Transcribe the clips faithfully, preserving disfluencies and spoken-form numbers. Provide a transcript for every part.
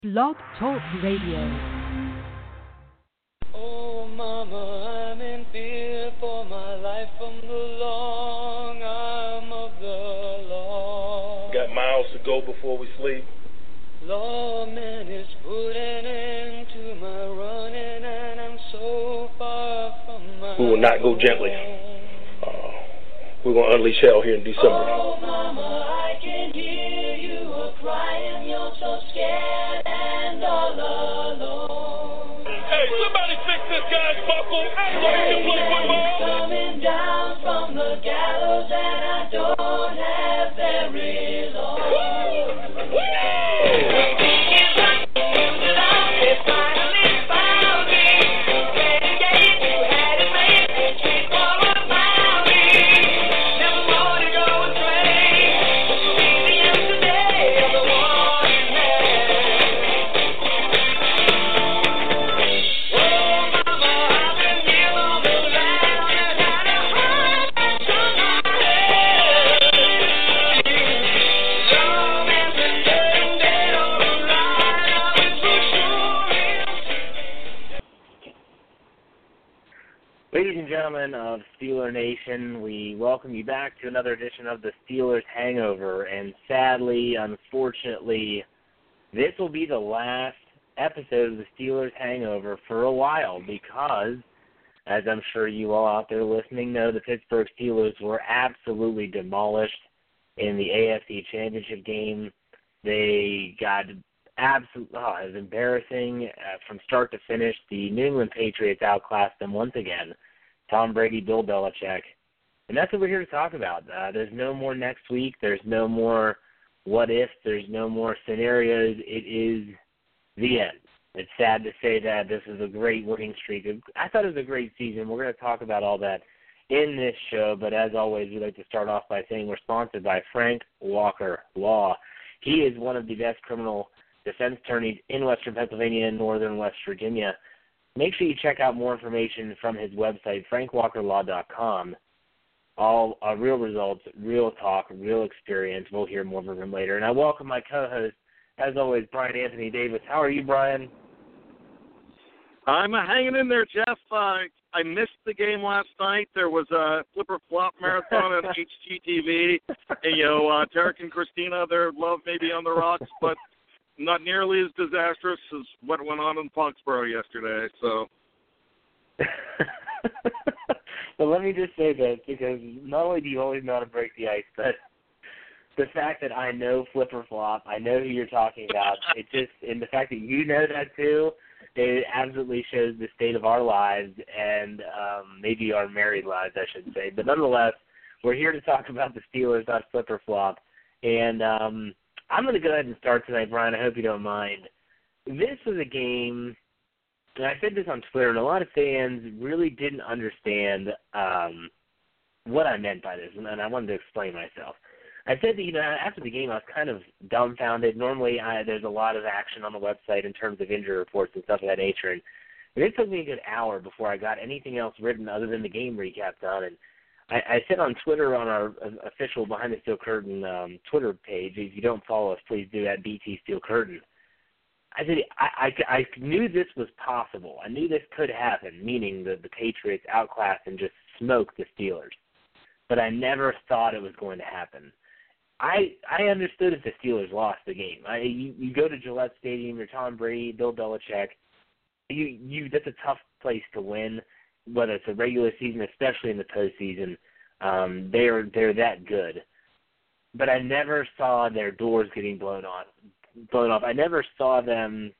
Blog Talk Radio. Oh, Mama, I'm in fear for my life from the long arm of the law. Got miles to go before we sleep. Lawman is putting an end to my running, and I'm so far from my We will not go gently. Uh, we're going to unleash hell here in December. Oh, Mama, I can hear you a crying. You're so scared and all alone. Hey, somebody fix this guy's buckle so he can play football. Coming down from the gallows, and I don't have very long. Woo! Woo! Ladies and gentlemen of Steeler Nation, we welcome you back to another edition of the Steelers Hangover, and sadly, unfortunately, this will be the last episode of the Steelers Hangover for a while because, as I'm sure you all out there listening know, the Pittsburgh Steelers were absolutely demolished in the A F C Championship game. They got absolutely, oh, it was embarrassing uh, from start to finish. The New England Patriots outclassed them once again. Tom Brady, Bill Belichick. And that's what we're here to talk about. Uh, there's no more next week. There's no more what if. There's no more scenarios. It is the end. It's sad to say that this is a great winning streak. I thought it was a great season. We're going to talk about all that in this show. But as always, we'd like to start off by saying we're sponsored by Frank Walker Law. He is one of the best criminal defense attorneys in Western Pennsylvania and Northern West Virginia. Make sure you check out more information from his website, frank walker law dot com. All uh, real results, real talk, real experience. We'll hear more from him later. And I welcome my co-host, as always, Brian Anthony Davis. How are you, Brian? I'm uh, hanging in there, Jeff. Uh, I missed the game last night. There was a flipper flop marathon on H G T V. And, you know, uh, Tarek and Christina, their love may be on the rocks, but not nearly as disastrous as what went on in Foxborough yesterday. So, well, let me just say this, because not only do you always know how to break the ice, but the fact that I know Flipper Flop, I know who you're talking about, it just, and the fact that you know that too, it absolutely shows the state of our lives and um, maybe our married lives, I should say. But nonetheless, we're here to talk about the Steelers, not Flipper Flop. And um, I'm going to go ahead and start tonight, Brian. I hope you don't mind. This was a game, and I said this on Twitter, and a lot of fans really didn't understand um, what I meant by this, and I wanted to explain myself. I said that, you know, after the game, I was kind of dumbfounded. Normally, I, there's a lot of action on the website in terms of injury reports and stuff of that nature, and it took me a good hour before I got anything else written other than the game recap done. And I, I said on Twitter, on our official Behind the Steel Curtain um, Twitter page, if you don't follow us, please do at B T Steel Curtain. I said I, I, I knew this was possible. I knew this could happen, meaning that the Patriots outclassed and just smoked the Steelers. But I never thought it was going to happen. I I understood if the Steelers lost the game. I, you, you go to Gillette Stadium, you're Tom Brady, Bill Belichick. You you that's a tough place to win, whether it's a regular season, especially in the postseason. Um, they're they're that good. But I never saw their doors getting blown off. Blown off. I never saw them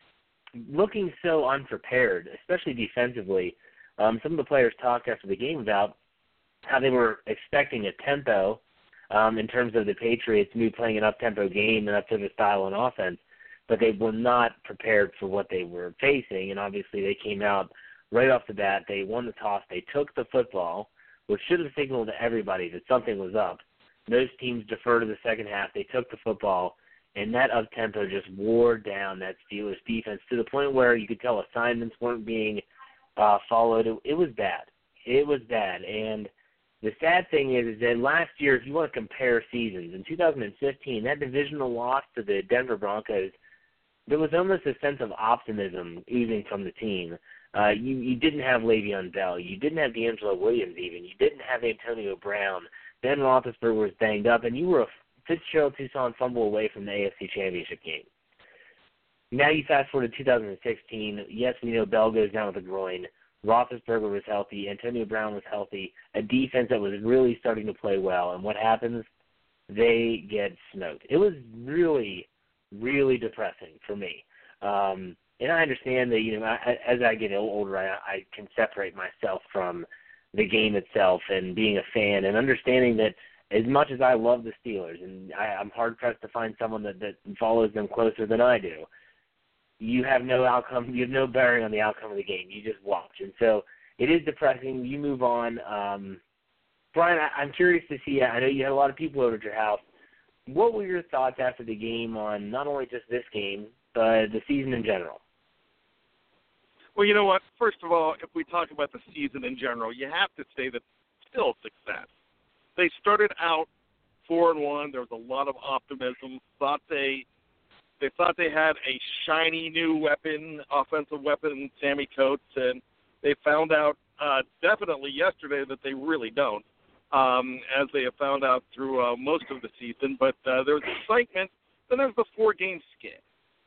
looking so unprepared, especially defensively. Um, some of the players talked after the game about how they were expecting a tempo um, in terms of the Patriots, new playing an up-tempo game and up-tempo style on offense, but they were not prepared for what they were facing, and obviously they came out right off the bat. They won the toss. They took the football, which should have signaled to everybody that something was up. Most teams defer to the second half. They took the football, and that up-tempo just wore down that Steelers defense to the point where you could tell assignments weren't being uh, followed. It, it was bad. It was bad. And the sad thing is, is that last year, if you want to compare seasons, in two thousand fifteen, that divisional loss to the Denver Broncos, there was almost a sense of optimism oozing from the team. Uh, you, you didn't have Le'Veon Bell. You didn't have D'Angelo Williams even. You didn't have Antonio Brown. Ben Roethlisberger was banged up, and you were a Fitzgerald-Tucson fumble away from the A F C Championship game. Now you fast forward to two thousand sixteen. Yes, we know Bell goes down with a groin. Roethlisberger was healthy. Antonio Brown was healthy. A defense that was really starting to play well. And what happens? They get smoked. It was really, really depressing for me. Um, and I understand that, you know, I, as I get older, I, I can separate myself from the game itself and being a fan and understanding that as much as I love the Steelers, and I, I'm hard-pressed to find someone that, that follows them closer than I do, you have no outcome, you have no bearing on the outcome of the game. You just watch. And so it is depressing. You move on. Um, Brian, I, I'm curious to see, I know you had a lot of people over at your house. What were your thoughts after the game on not only just this game, but the season in general? Well, you know what? First of all, if we talk about the season in general, you have to say that still success. They started out four and one. There was a lot of optimism. Thought they they thought they had a shiny new weapon, offensive weapon, Sammy Coates, and they found out uh, definitely yesterday that they really don't, um, as they have found out through uh, most of the season. But uh, there was excitement. Then there was the four-game skid,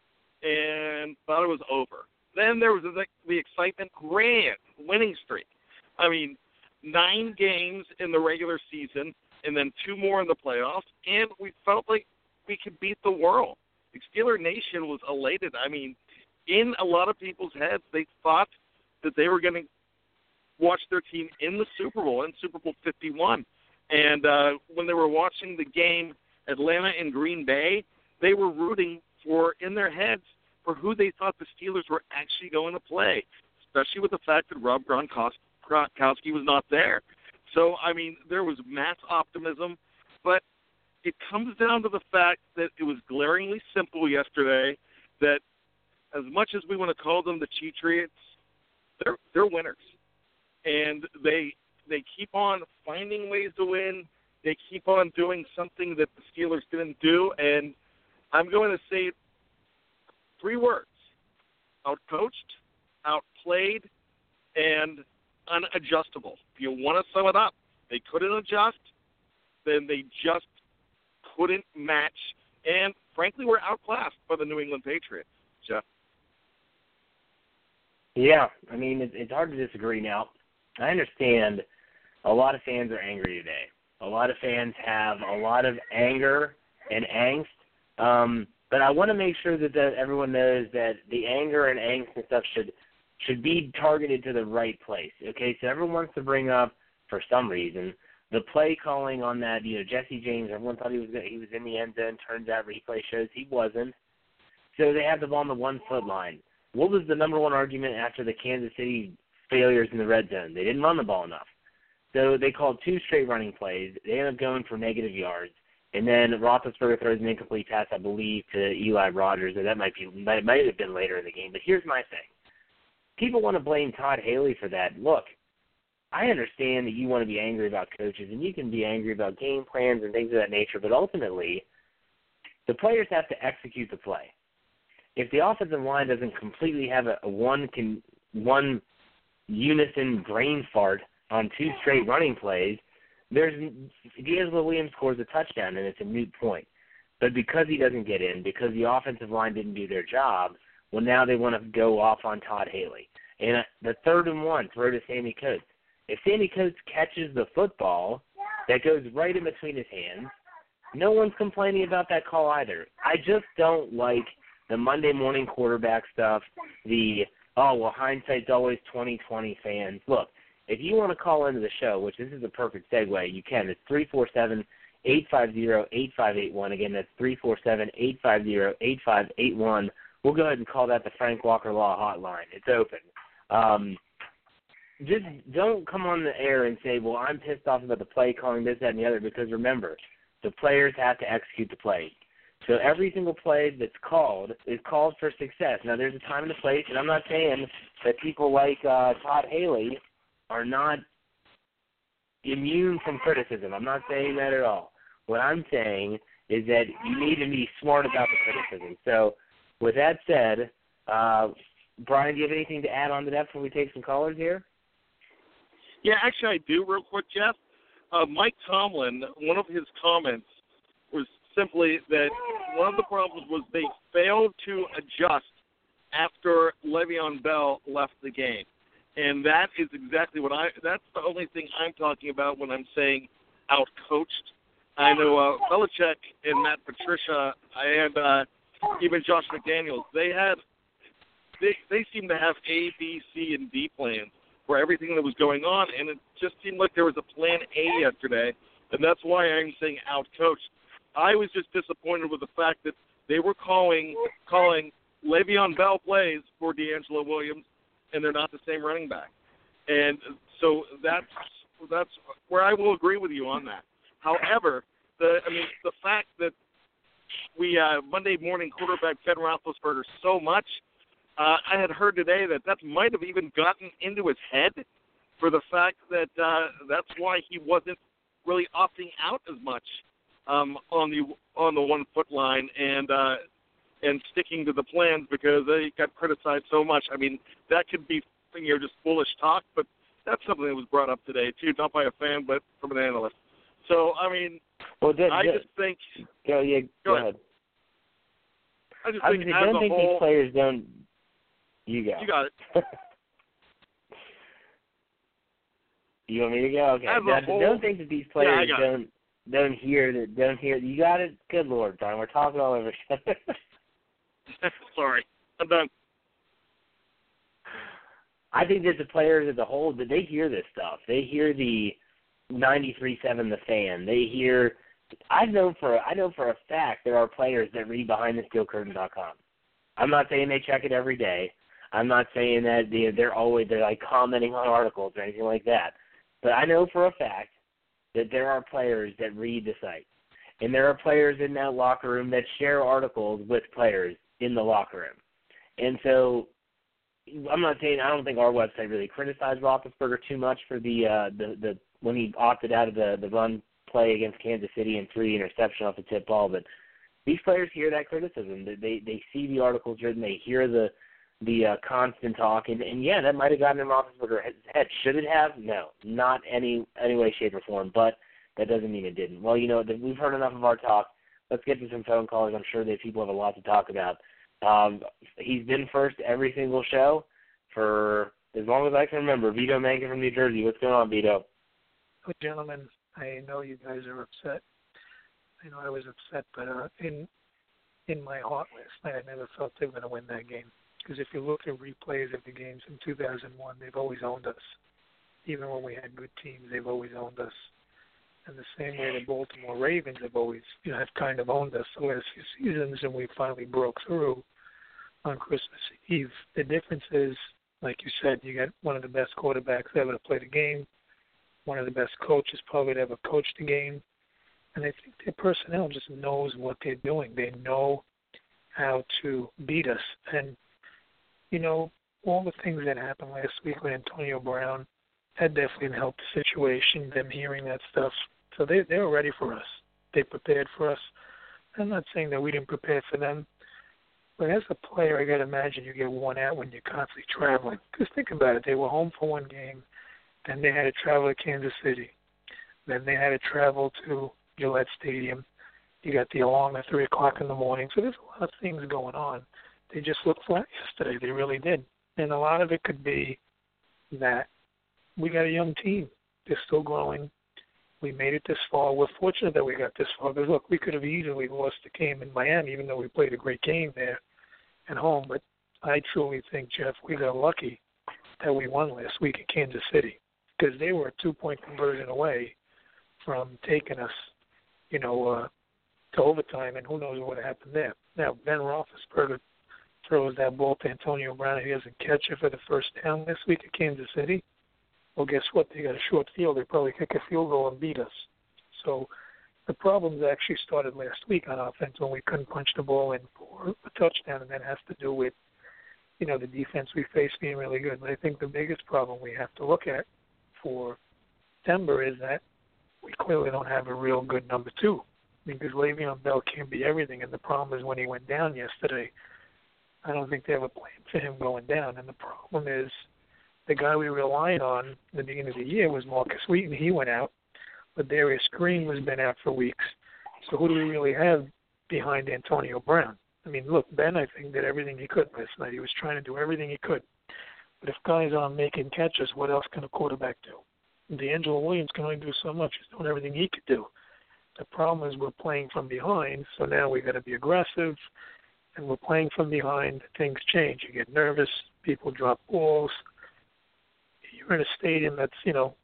and thought it was over. Then there was the, the excitement, grand winning streak. I mean, nine games in the regular season, and then two more in the playoffs, and we felt like we could beat the world. The Steeler Nation was elated. I mean, in a lot of people's heads, they thought that they were going to watch their team in the Super Bowl, in Super Bowl fifty-one. And uh, when they were watching the game, Atlanta and Green Bay, they were rooting for, in their heads, for who they thought the Steelers were actually going to play, especially with the fact that Rob Gronkowski Gronkowski was not there. So, I mean, there was mass optimism, but it comes down to the fact that it was glaringly simple yesterday that as much as we want to call them the Cheatriots, they're they're winners. And they they keep on finding ways to win. They keep on doing something that the Steelers didn't do. And I'm going to say three words: outcoached, outplayed, and unadjustable. If you want to sum it up, they couldn't adjust, then they just couldn't match, and frankly, were outclassed by the New England Patriots. Jeff? Yeah, I mean, it's, it's hard to disagree now. I understand a lot of fans are angry today. A lot of fans have a lot of anger and angst, um, but I want to make sure that, that everyone knows that the anger and angst and stuff should should be targeted to the right place. Okay, so everyone wants to bring up, for some reason, the play calling on that, you know, Jesse James. Everyone thought he was he was in the end zone. Turns out replay shows he wasn't. So they have the ball on the one-foot line. What was the number one argument after the Kansas City failures in the red zone? They didn't run the ball enough. So they called two straight running plays. They ended up going for negative yards. And then Roethlisberger throws an incomplete pass, I believe, to Eli Rogers. Or that might be might, might have been later in the game. But here's my thing. People want to blame Todd Haley for that. Look, I understand that you want to be angry about coaches, and you can be angry about game plans and things of that nature, but ultimately, the players have to execute the play. If the offensive line doesn't completely have a, a one can, one unison brain fart on two straight running plays, there's D'Angelo Williams scores a touchdown, and it's a moot point. But because he doesn't get in, because the offensive line didn't do their job, well, now they want to go off on Todd Haley. And the third and one, throw to Sammy Coates. If Sammy Coates catches the football that goes right in between his hands, no one's complaining about that call either. I just don't like the Monday morning quarterback stuff, the, oh, well, hindsight's always twenty twenty fans. Look, if you want to call into the show, which this is a perfect segue, you can. It's three four seven, eight five zero, eight five eight one. Again, that's three four seven, eight five zero, eight five eight one. We'll go ahead and call that the Frank Walker Law Hotline. It's open. Um, just don't come on the air and say, well, I'm pissed off about the play calling this, that, and the other, because remember, the players have to execute the play. So every single play that's called is called for success. Now, there's a time and a place, and I'm not saying that people like uh, Todd Haley are not immune from criticism. I'm not saying that at all. What I'm saying is that you need to be smart about the criticism. So with that said, uh, Brian, do you have anything to add on to that before we take some callers here? Yeah, actually I do real quick, Jeff. Uh, Mike Tomlin, one of his comments was simply that one of the problems was they failed to adjust after Le'Veon Bell left the game. And that is exactly what I – that's the only thing I'm talking about when I'm saying out-coached. I know uh, Belichick and Matt Patricia and uh, even Josh McDaniels, they had they, – they seemed to have A, B, C, and D plans for everything that was going on, and it just seemed like there was a plan A yesterday, and that's why I'm saying out-coached. I was just disappointed with the fact that they were calling calling Le'Veon Bell plays for D'Angelo Williams, and they're not the same running back. And so that's that's where I will agree with you on that. However, the I mean the fact that we uh, Monday morning quarterback Ben Roethlisberger so much, uh, I had heard today that that might have even gotten into his head for the fact that uh, that's why he wasn't really opting out as much um, on the on the one foot line and uh, and sticking to the plans because they got criticized so much. I mean, that could be you know just foolish talk, but that's something that was brought up today too, not by a fan but from an analyst. So I mean, well, that, I that, just think. Go, yeah, go go ahead. ahead. I just I think was, as don't a think whole, these players don't. You go. You got it. You want me to go? Okay. As a Now, whole, don't think that these players yeah, don't don't hear that. Don't hear. You got it. Good Lord, Brian. We're talking all over each other. Sorry, I'm done. I think that the players as a whole, that they hear this stuff. They hear the ninety-three seven The Fan. They hear. I know for I know for a fact there are players that read behind the steel curtain dot com. I'm not saying they check it every day. I'm not saying that they, they're always they're like commenting on articles or anything like that. But I know for a fact that there are players that read the site. And there are players in that locker room that share articles with players in the locker room. And so I'm not saying I don't think our website really criticized Roethlisberger too much for the uh, the, the when he opted out of the, the run play against Kansas City and threw the interception off the tip ball. But these players hear that criticism. They they see the articles written. They hear the the uh, constant talk, and, and yeah, that might have gotten in Roethlisberger's head. Should it have? No, not any any way, shape, or form. But that doesn't mean it didn't. Well, you know, we've heard enough of our talk. Let's get to some phone calls. I'm sure that people have a lot to talk about. Um, he's been first every single show for as long as I can remember. Vito Mankin from New Jersey. What's going on, Vito? Well, gentlemen, I know you guys are upset. I know I was upset, but uh, in in my heart last night, I never felt they were going to win that game. Because if you look at replays of the games in two thousand one, they've always owned us. Even when we had good teams, they've always owned us. And the same way the Baltimore Ravens have always, you know, have kind of owned us the last few seasons, and we finally broke through on Christmas Eve. The difference is, like you said, you got one of the best quarterbacks ever to play the game, one of the best coaches probably to ever coach the game, and I think their personnel just knows what they're doing. They know how to beat us. And, you know, all the things that happened last week with Antonio Brown, that definitely helped the situation, them hearing that stuff. So they, they were ready for us. They prepared for us. I'm not saying that we didn't prepare for them, but as a player, I got to imagine you get worn out when you're constantly traveling. Because think about it. They were home for one game, then they had to travel to Kansas City. Then they had to travel to Gillette Stadium. You got the alarm at three o'clock in the morning. So there's a lot of things going on. They just looked flat yesterday. They really did. And a lot of it could be that we got a young team. They're still growing. We made it this far. We're fortunate that we got this far. Because, look, we could have easily lost the game in Miami, even though we played a great game there at home. But I truly think, Jeff, we got lucky that we won last week at Kansas City because they were a two-point conversion away from taking us, you know, uh, to overtime, and who knows what happened there. Now, Ben Roethlisberger throws that ball to Antonio Brown, and he doesn't catch it for the first down this week at Kansas City. Well, guess what? They got a short field. They probably kick a field goal and beat us. So the problems actually started last week on offense when we couldn't punch the ball in for a touchdown, and that has to do with, you know, the defense we face being really good. But I think the biggest problem we have to look at for Denver is that we clearly don't have a real good number two because Le'Veon Bell can't be everything, and the problem is when he went down yesterday, I don't think they have a plan for him going down. And the problem is the guy we relied on in the beginning of the year was Marcus Wheaton. He went out. But Darius Green has been out for weeks. So who do we really have behind Antonio Brown? I mean, look, Ben, I think, did everything he could last night. He was trying to do everything he could. But if guys aren't making catches, what else can a quarterback do? D'Angelo Williams can only do so much. He's doing everything he could do. The problem is we're playing from behind, so now we've got to be aggressive, and we're playing from behind. Things change. You get nervous. People drop balls. You're in a stadium that's, you know,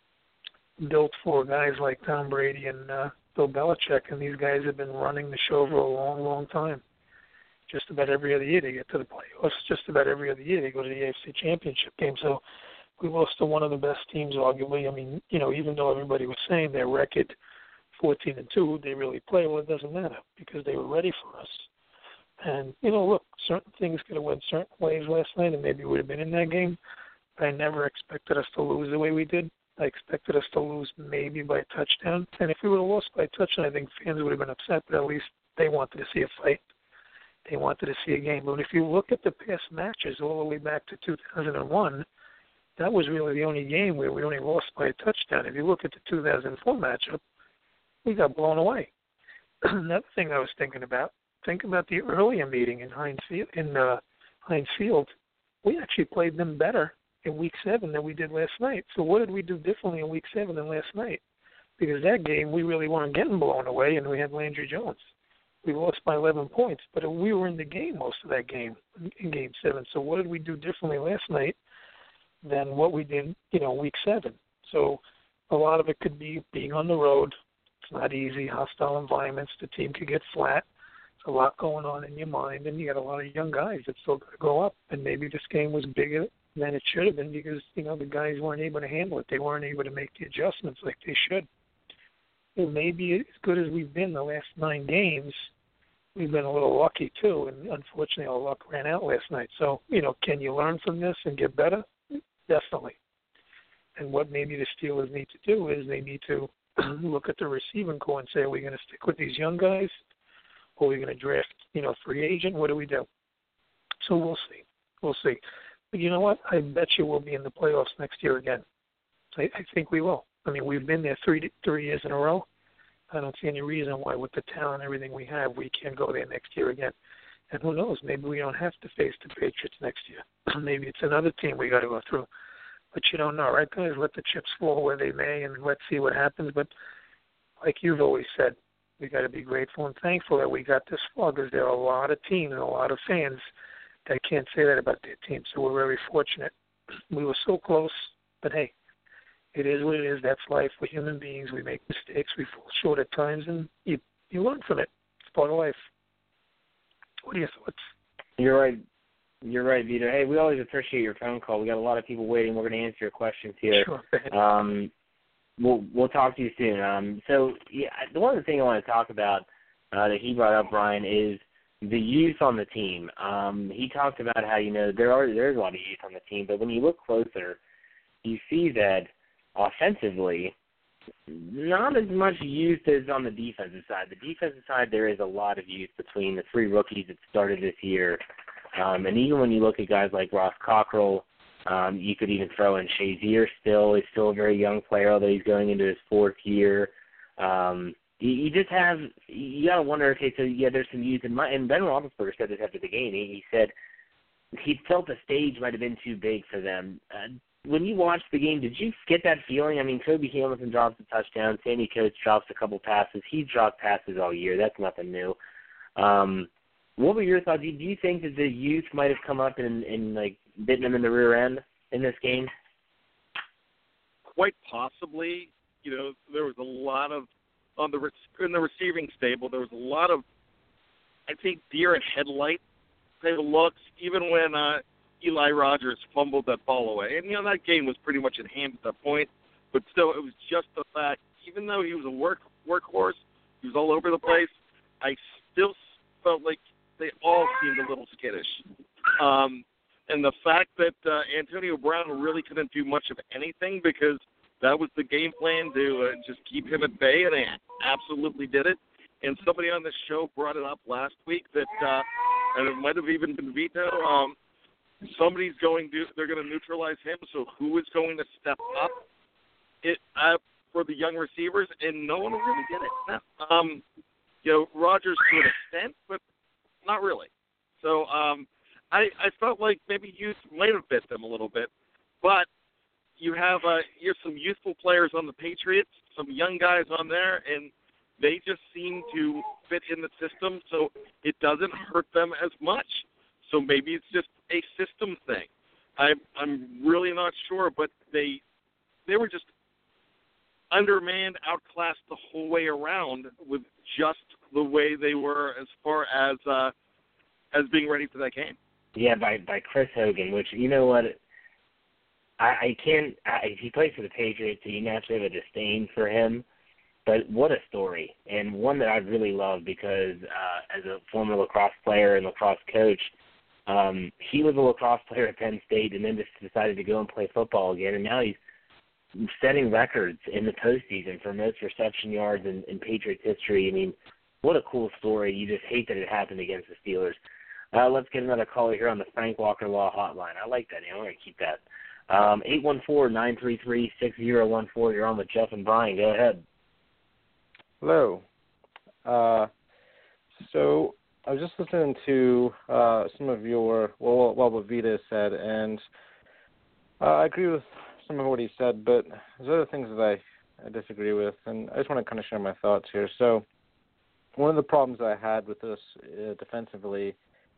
built for guys like Tom Brady and uh, Bill Belichick, and these guys have been running the show for a long, long time. Just about every other year they get to the playoffs. Just about every other year they go to the A F C Championship game. So we lost to one of the best teams, arguably. I mean, you know, even though everybody was saying their record fourteen and two, they really play. Well, it doesn't matter because they were ready for us. And, you know, look, certain things could have went certain ways last night, and maybe we would have been in that game. But I never expected us to lose the way we did. I expected us to lose maybe by a touchdown. And if we would have lost by a touchdown, I think fans would have been upset, but at least they wanted to see a fight. They wanted to see a game. But if you look at the past matches all the way back to two thousand one, that was really the only game where we only lost by a touchdown. If you look at the two thousand four matchup, we got blown away. Another thing I was thinking about, think about the earlier meeting in Heinz Field. In, uh, Heinz Field. We actually played them better in week seven than we did last night. So what did we do differently in week seven than last night? Because that game, we really weren't getting blown away, and we had Landry Jones. We lost by eleven points, but we were in the game most of that game, in game seven. So what did we do differently last night than what we did, you know, week seven? So a lot of it could be being on the road. It's not easy, hostile environments. The team could get flat. There's a lot going on in your mind, and you got a lot of young guys that still got to grow up. And maybe this game was bigger than it should have been because, you know, the guys weren't able to handle it. They weren't able to make the adjustments like they should. And maybe as good as we've been the last nine games, we've been a little lucky too, and unfortunately our luck ran out last night. So, you know, can you learn from this and get better? Definitely. And what maybe the Steelers need to do is they need to look at the receiving core and say, are we going to stick with these young guys, or are we going to draft, you know, free agent? What do we do? So we'll see. We'll see. But you know what? I bet you we'll be in the playoffs next year again. I, I think we will. I mean, we've been there three three years in a row. I don't see any reason why, with the talent and everything we have, we can't go there next year again. And who knows? Maybe we don't have to face the Patriots next year. Maybe it's another team we got to go through. But you don't know, right, guys? Let the chips fall where they may, and let's see what happens. But like you've always said, we got to be grateful and thankful that we got this far, because there are a lot of teams and a lot of fans that can't say that about their team. So we're very fortunate. We were so close, but hey, it is what it is. That's life. We're human beings. We make mistakes. We fall short at times, and you you learn from it. It's part of life. What are your thoughts? You're right. You're right, Vito. Hey, we always appreciate your phone call. We got a lot of people waiting. We're going to answer your questions here. Sure. Um, we'll we'll talk to you soon. Um, so yeah, the one thing I want to talk about uh, that he brought up, Brian, is the youth on the team. Um, he talked about how, you know, there are there's a lot of youth on the team, but when you look closer, you see that offensively, not as much youth as on the defensive side. The defensive side, there is a lot of youth between the three rookies that started this year. Um, and even when you look at guys like Ross Cockrell, um, you could even throw in Shazier still. He's still a very young player, although he's going into his fourth year. Um, you, you just have, you got to wonder, okay, so yeah, there's some youth. And, my, and Ben Roethlisberger said this after the game. He, he said he felt the stage might have been too big for them. Uh, when you watched the game, did you get that feeling? I mean, Kobe Hamilton drops a touchdown. Sammy Coates drops a couple passes. He's dropped passes all year. That's nothing new. Um, what were your thoughts? Do you think that the youth might have come up and, and like, bitten them in the rear end in this game? Quite possibly. You know, there was a lot of, on the in the receiving stable, there was a lot of, I think, deer in headlight type of looks, even when uh, Eli Rogers fumbled that ball away. And, you know, that game was pretty much in hand at that point. But still, it was just the fact, even though he was a work workhorse, he was all over the place, I still felt like they all seemed a little skittish. Um, and the fact that uh, Antonio Brown really couldn't do much of anything, because that was the game plan, to uh, just keep him at bay, and they absolutely did it. And somebody on this show brought it up last week that uh, and it might have even been Vito. Um, somebody's going to they're going to neutralize him. So who is going to step up it uh, for the young receivers? And no one will really get it. No. Um, you know, Rodgers to an extent, but not really. So um, I I felt like maybe youth might have bit them a little bit, but you have uh, you have some youthful players on the Patriots, some young guys on there, and they just seem to fit in the system, so it doesn't hurt them as much. So maybe it's just a system thing. I'm I'm really not sure, but they they were just undermanned, outclassed the whole way around with just the way they were as far as uh, as being ready for that game. Yeah, by by Chris Hogan, which, you know what, I, I can't. I, he plays for the Patriots, so you naturally have a disdain for him. But what a story, and one that I really love because uh, as a former lacrosse player and lacrosse coach, um, he was a lacrosse player at Penn State and then just decided to go and play football again, and now he's setting records in the postseason for most reception yards in, in Patriots history. I mean, what a cool story. You just hate that it happened against the Steelers. Uh, let's get another caller here on the Frank Walker Law Hotline. I like that. I'm going to keep that. Um, eight one four, nine three three, six zero one four. You're on with Jeff and Brian. Go ahead. Hello. Uh, so I was just listening to uh, some of your, well, well, what Vita said, and uh, I agree with some of what he said, but there's other things that I, I disagree with, and I just want to kind of share my thoughts here. So one of the problems that I had with this uh, defensively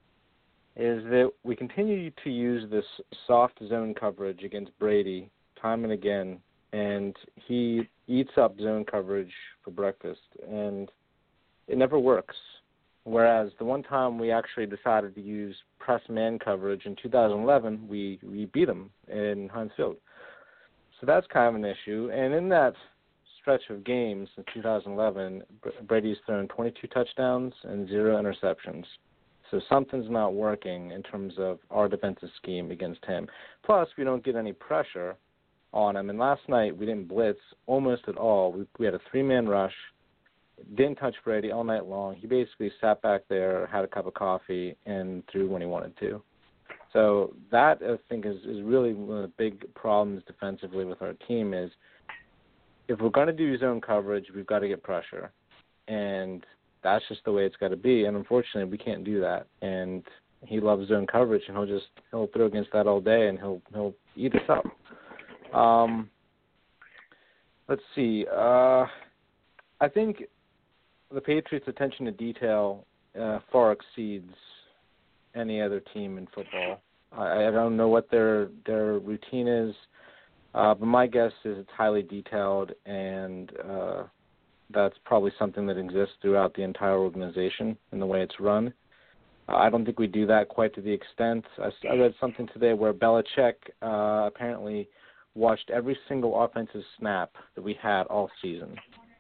is that we continue to use this soft zone coverage against Brady time and again, and he eats up zone coverage for breakfast, and it never works. Whereas the one time we actually decided to use press man coverage in two thousand eleven, we, we beat him in Heinz Field. So that's kind of an issue. And in that stretch of games in two thousand eleven, Brady's thrown twenty-two touchdowns and zero interceptions. So something's not working in terms of our defensive scheme against him. Plus, we don't get any pressure on him. And last night, we didn't blitz almost at all. We, we had a three-man rush, didn't touch Brady all night long. He basically sat back there, had a cup of coffee, and threw when he wanted to. So that, I think, is, is really one of the big problems defensively with our team is if we're going to do zone coverage, we've got to get pressure. And that's just the way it's got to be. And unfortunately, we can't do that. And he loves zone coverage, and he'll just he'll throw against that all day, and he'll he'll eat us up. Um, let's see. Uh, I think the Patriots' attention to detail uh, far exceeds any other team in football. I, I don't know what their their routine is, uh, but my guess is it's highly detailed, and uh, that's probably something that exists throughout the entire organization in the way it's run. Uh, I don't think we do that quite to the extent. I, I read something today where Belichick uh, apparently watched every single offensive snap that we had all season.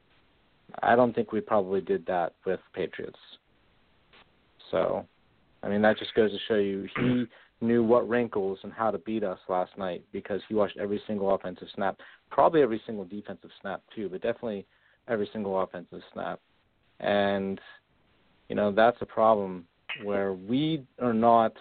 I don't think we probably did that with Patriots. So, I mean, that just goes to show you he knew what wrinkles and how to beat us last night because he watched every single offensive snap, probably every single defensive snap too, but definitely every single offensive snap. And, you know, that's a problem where we are not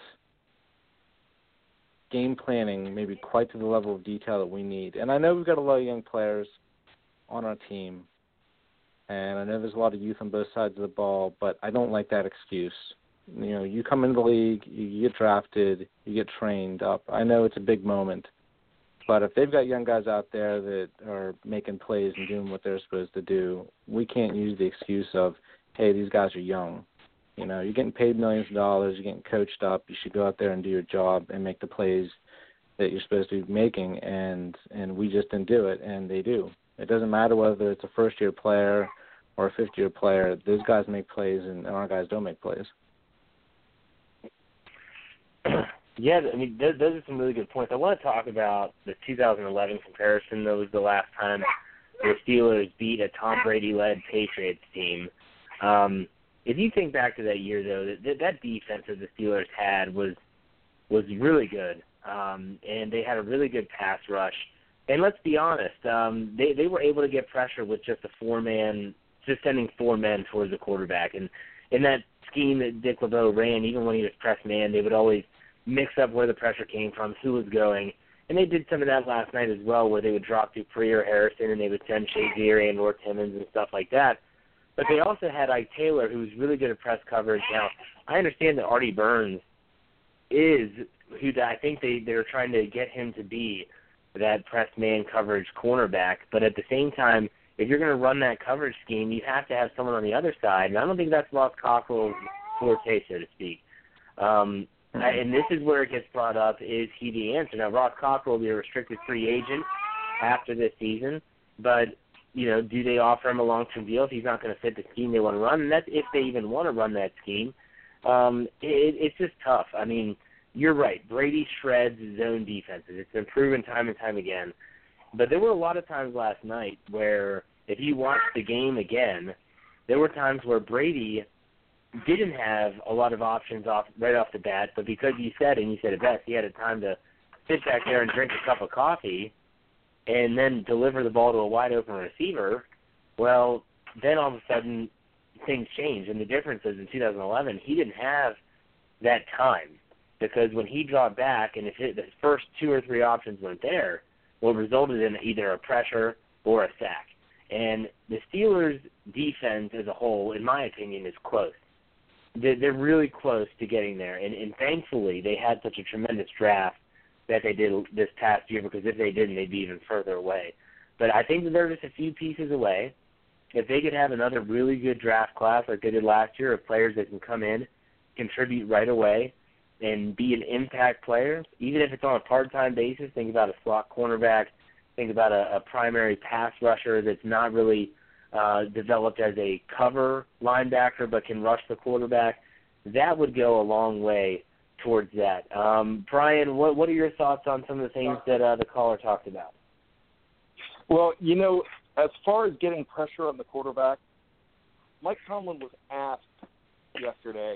game planning maybe quite to the level of detail that we need. And I know we've got a lot of young players on our team, and I know there's a lot of youth on both sides of the ball, but I don't like that excuse. You know, you come into the league, you get drafted, you get trained up. I know it's a big moment, but if they've got young guys out there that are making plays and doing what they're supposed to do, we can't use the excuse of, hey, these guys are young. You know, you're getting paid millions of dollars, you're getting coached up, you should go out there and do your job and make the plays that you're supposed to be making, and, and we just didn't do it, and they do. It doesn't matter whether it's a first-year player or a fifth-year player. Those guys make plays, and our guys don't make plays. Yeah, I mean, those, those are some really good points. I want to talk about the two thousand eleven comparison. That was the last time the Steelers beat a Tom Brady-led Patriots team. Um, if you think back to that year, though, that, that defense that the Steelers had was was really good, um, and they had a really good pass rush. And let's be honest, um, they, they were able to get pressure with just a four-man, just sending four men towards the quarterback. And in that scheme that Dick LeBeau ran, even when he was press man, they would always mix up where the pressure came from, who was going. And they did some of that last night as well, where they would drop Dupree or Harrison and they would send Shazier and or Timmons and stuff like that. But they also had Ike Taylor, who was really good at press coverage. Now, I understand that Artie Burns is who I think they, they're trying to get him to be, that press man coverage cornerback. But at the same time, if you're going to run that coverage scheme, you have to have someone on the other side. And I don't think that's Ross Cockrell's forte, so to speak. Um, mm-hmm. And this is where it gets brought up, is he the answer? Now, Ross Cockrell will be a restricted free agent after this season, but, you know, do they offer him a long-term deal if he's not going to fit the scheme they want to run? And that's if they even want to run that scheme. Um, it, it's just tough. I mean, you're right. Brady shreds zone defenses. It's been proven time and time again. But there were a lot of times last night where, if you watch the game again, there were times where Brady didn't have a lot of options off right off the bat, but because you said, and you said it best, he had a time to sit back there and drink a cup of coffee and then deliver the ball to a wide-open receiver, well, then all of a sudden things change. And the difference is in two thousand eleven, he didn't have that time, because when he dropped back and if his first two or three options weren't there, well, it resulted in either a pressure or a sack. And the Steelers' defense as a whole, in my opinion, is close. They're, they're really close to getting there. And, and thankfully, they had such a tremendous draft that they did this past year, because if they didn't, they'd be even further away. But I think that they're just a few pieces away. If they could have another really good draft class like they did last year, of players that can come in, contribute right away, and be an impact player, even if it's on a part-time basis, think about a slot cornerback, think about a, a primary pass rusher that's not really uh, developed as a cover linebacker but can rush the quarterback, that would go a long way towards that. Um, Brian, what, what are your thoughts on some of the things that uh, the caller talked about? Well, you know, as far as getting pressure on the quarterback, Mike Tomlin was asked yesterday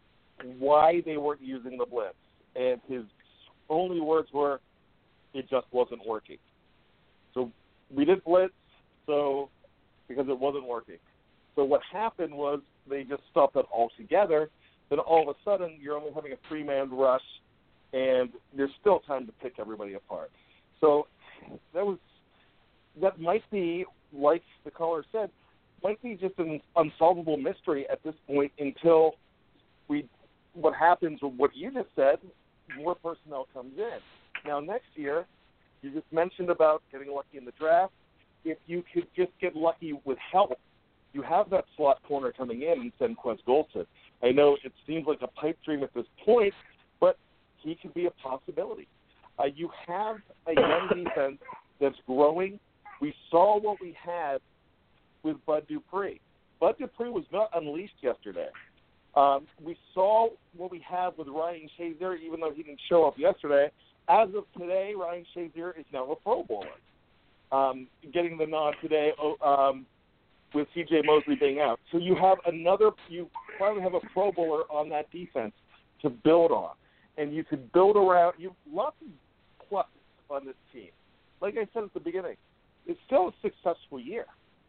why they weren't using the blitz, and his only words were, it just wasn't working. So we did blitz, so because it wasn't working. So what happened was they just stopped it altogether. Then all of a sudden, you're only having a three-man rush, and there's still time to pick everybody apart. So that was that might be, like the caller said, might be just an unsolvable mystery at this point until we. What happens with what you just said, more personnel comes in. Now, next year, you just mentioned about getting lucky in the draft. If you could just get lucky with help, you have that slot corner coming in and send Quez Golson. I know it seems like a pipe dream at this point, but he could be a possibility. Uh, you have a young defense that's growing. We saw what we had with Bud Dupree. Bud Dupree was not unleashed yesterday. Um, we saw what we have with Ryan Shazier, even though he didn't show up yesterday. As of today, Ryan Shazier is now a Pro Bowler, um, getting the nod today um, with C J Mosley being out. So you have another, you finally have a Pro Bowler on that defense to build on. And you could build around, you have lots of pluses on this team. Like I said at the beginning, it's still a successful year.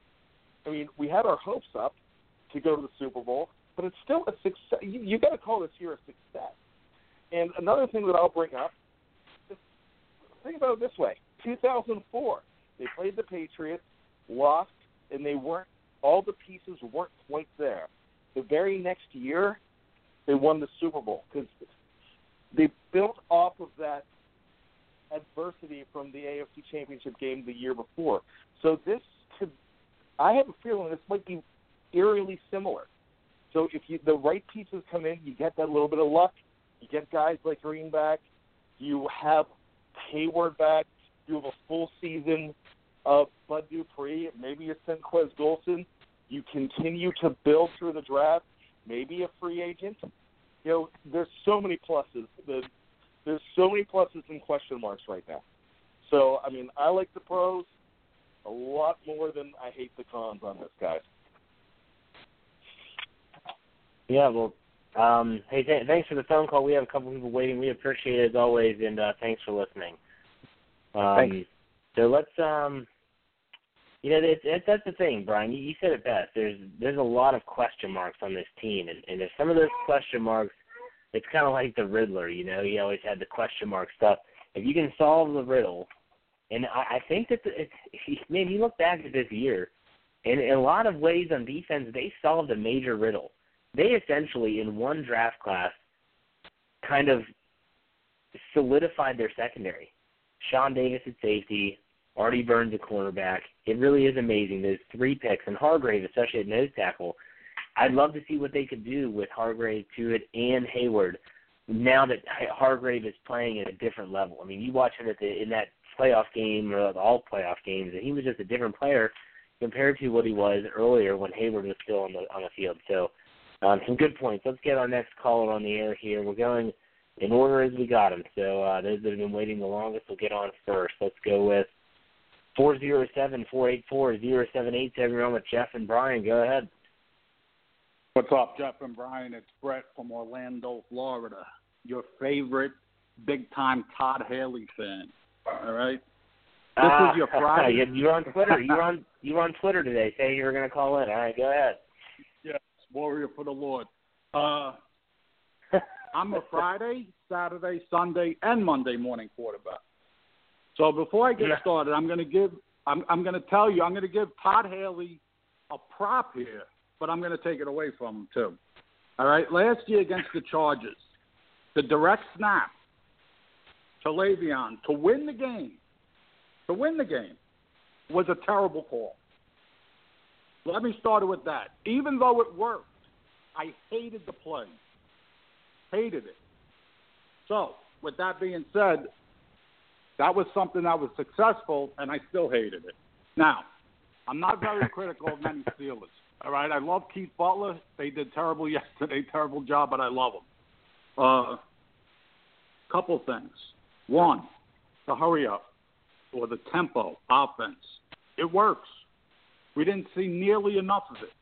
I mean, we had our hopes up to go to the Super Bowl, but it's still a success. You, you got to call this year a success. And another thing that I'll bring up, is think about it this way. two thousand four, they played the Patriots, lost, and they weren't, all the pieces weren't quite there. The very next year, they won the Super Bowl because they built off of that adversity from the A F C Championship game the year before. So this could, I have a feeling this might be eerily similar. So if you, the right pieces come in, you get that little bit of luck. You get guys like Green back. You have Hayward back. You have a full season of Bud Dupree. Maybe you send Quez Golson. You continue to build through the draft. Maybe a free agent. You know, there's so many pluses. There's so many pluses and question marks right now. So, I mean, I like the pros a lot more than I hate the cons on this, guys. Yeah, well, um, hey, th- thanks for the phone call. We have a couple people waiting. We appreciate it as always, and uh, thanks for listening. Um, Thanks. So let's um, You know, it's, it's, that's the thing, Brian. You, you said it best. There's there's a lot of question marks on this team, and, and if some of those question marks, it's kind of like the Riddler, you know. He always had the question mark stuff. If you can solve the riddle, and I, I think that the, it's, man, you look back at this year, and in a lot of ways on defense, they solved a major riddle. They essentially, in one draft class, kind of solidified their secondary. Sean Davis at safety, Artie Burns at cornerback. It really is amazing. Those three picks, and Hargrave, especially at nose tackle. I'd love to see what they could do with Hargrave, Tuitt, and Hayward now that Hargrave is playing at a different level. I mean, you watch him at the, in that playoff game or all playoff games, and he was just a different player compared to what he was earlier when Hayward was still on the on the field. So um, some good points. Let's get our next caller on the air here. We're going in order as we got them. So uh, those that have been waiting the longest will get on first. Let's go with four oh seven, four eight four, oh seven eight seven. You're on with Jeff and Brian. Go ahead. What's up, Jeff and Brian? It's Brett from Orlando, Florida. Your favorite big-time Todd Haley fan. All right? This uh, is your Friday. You're on Twitter. You're on you're on Twitter today. Say you were going to call in. All right, go ahead. Yes, warrior for the Lord. Uh, I'm a Friday, Saturday, Sunday, and Monday morning quarterback. So before I get yeah. started, I'm going to give I'm I'm going to tell you I'm going to give Todd Haley a prop here, but I'm going to take it away from him too. All right, last year against the Chargers, the direct snap to Le'Veon to win the game, to win the game, was a terrible call. Let me start with that. Even though it worked, I hated the play. Hated it. So, with that being said, that was something that was successful, and I still hated it. Now, I'm not very critical of many Steelers. All right, I love Keith Butler. They did terrible yesterday, terrible job, but I love them. Uh, couple things. One, the hurry up or the tempo offense. It works. We didn't see nearly enough of it.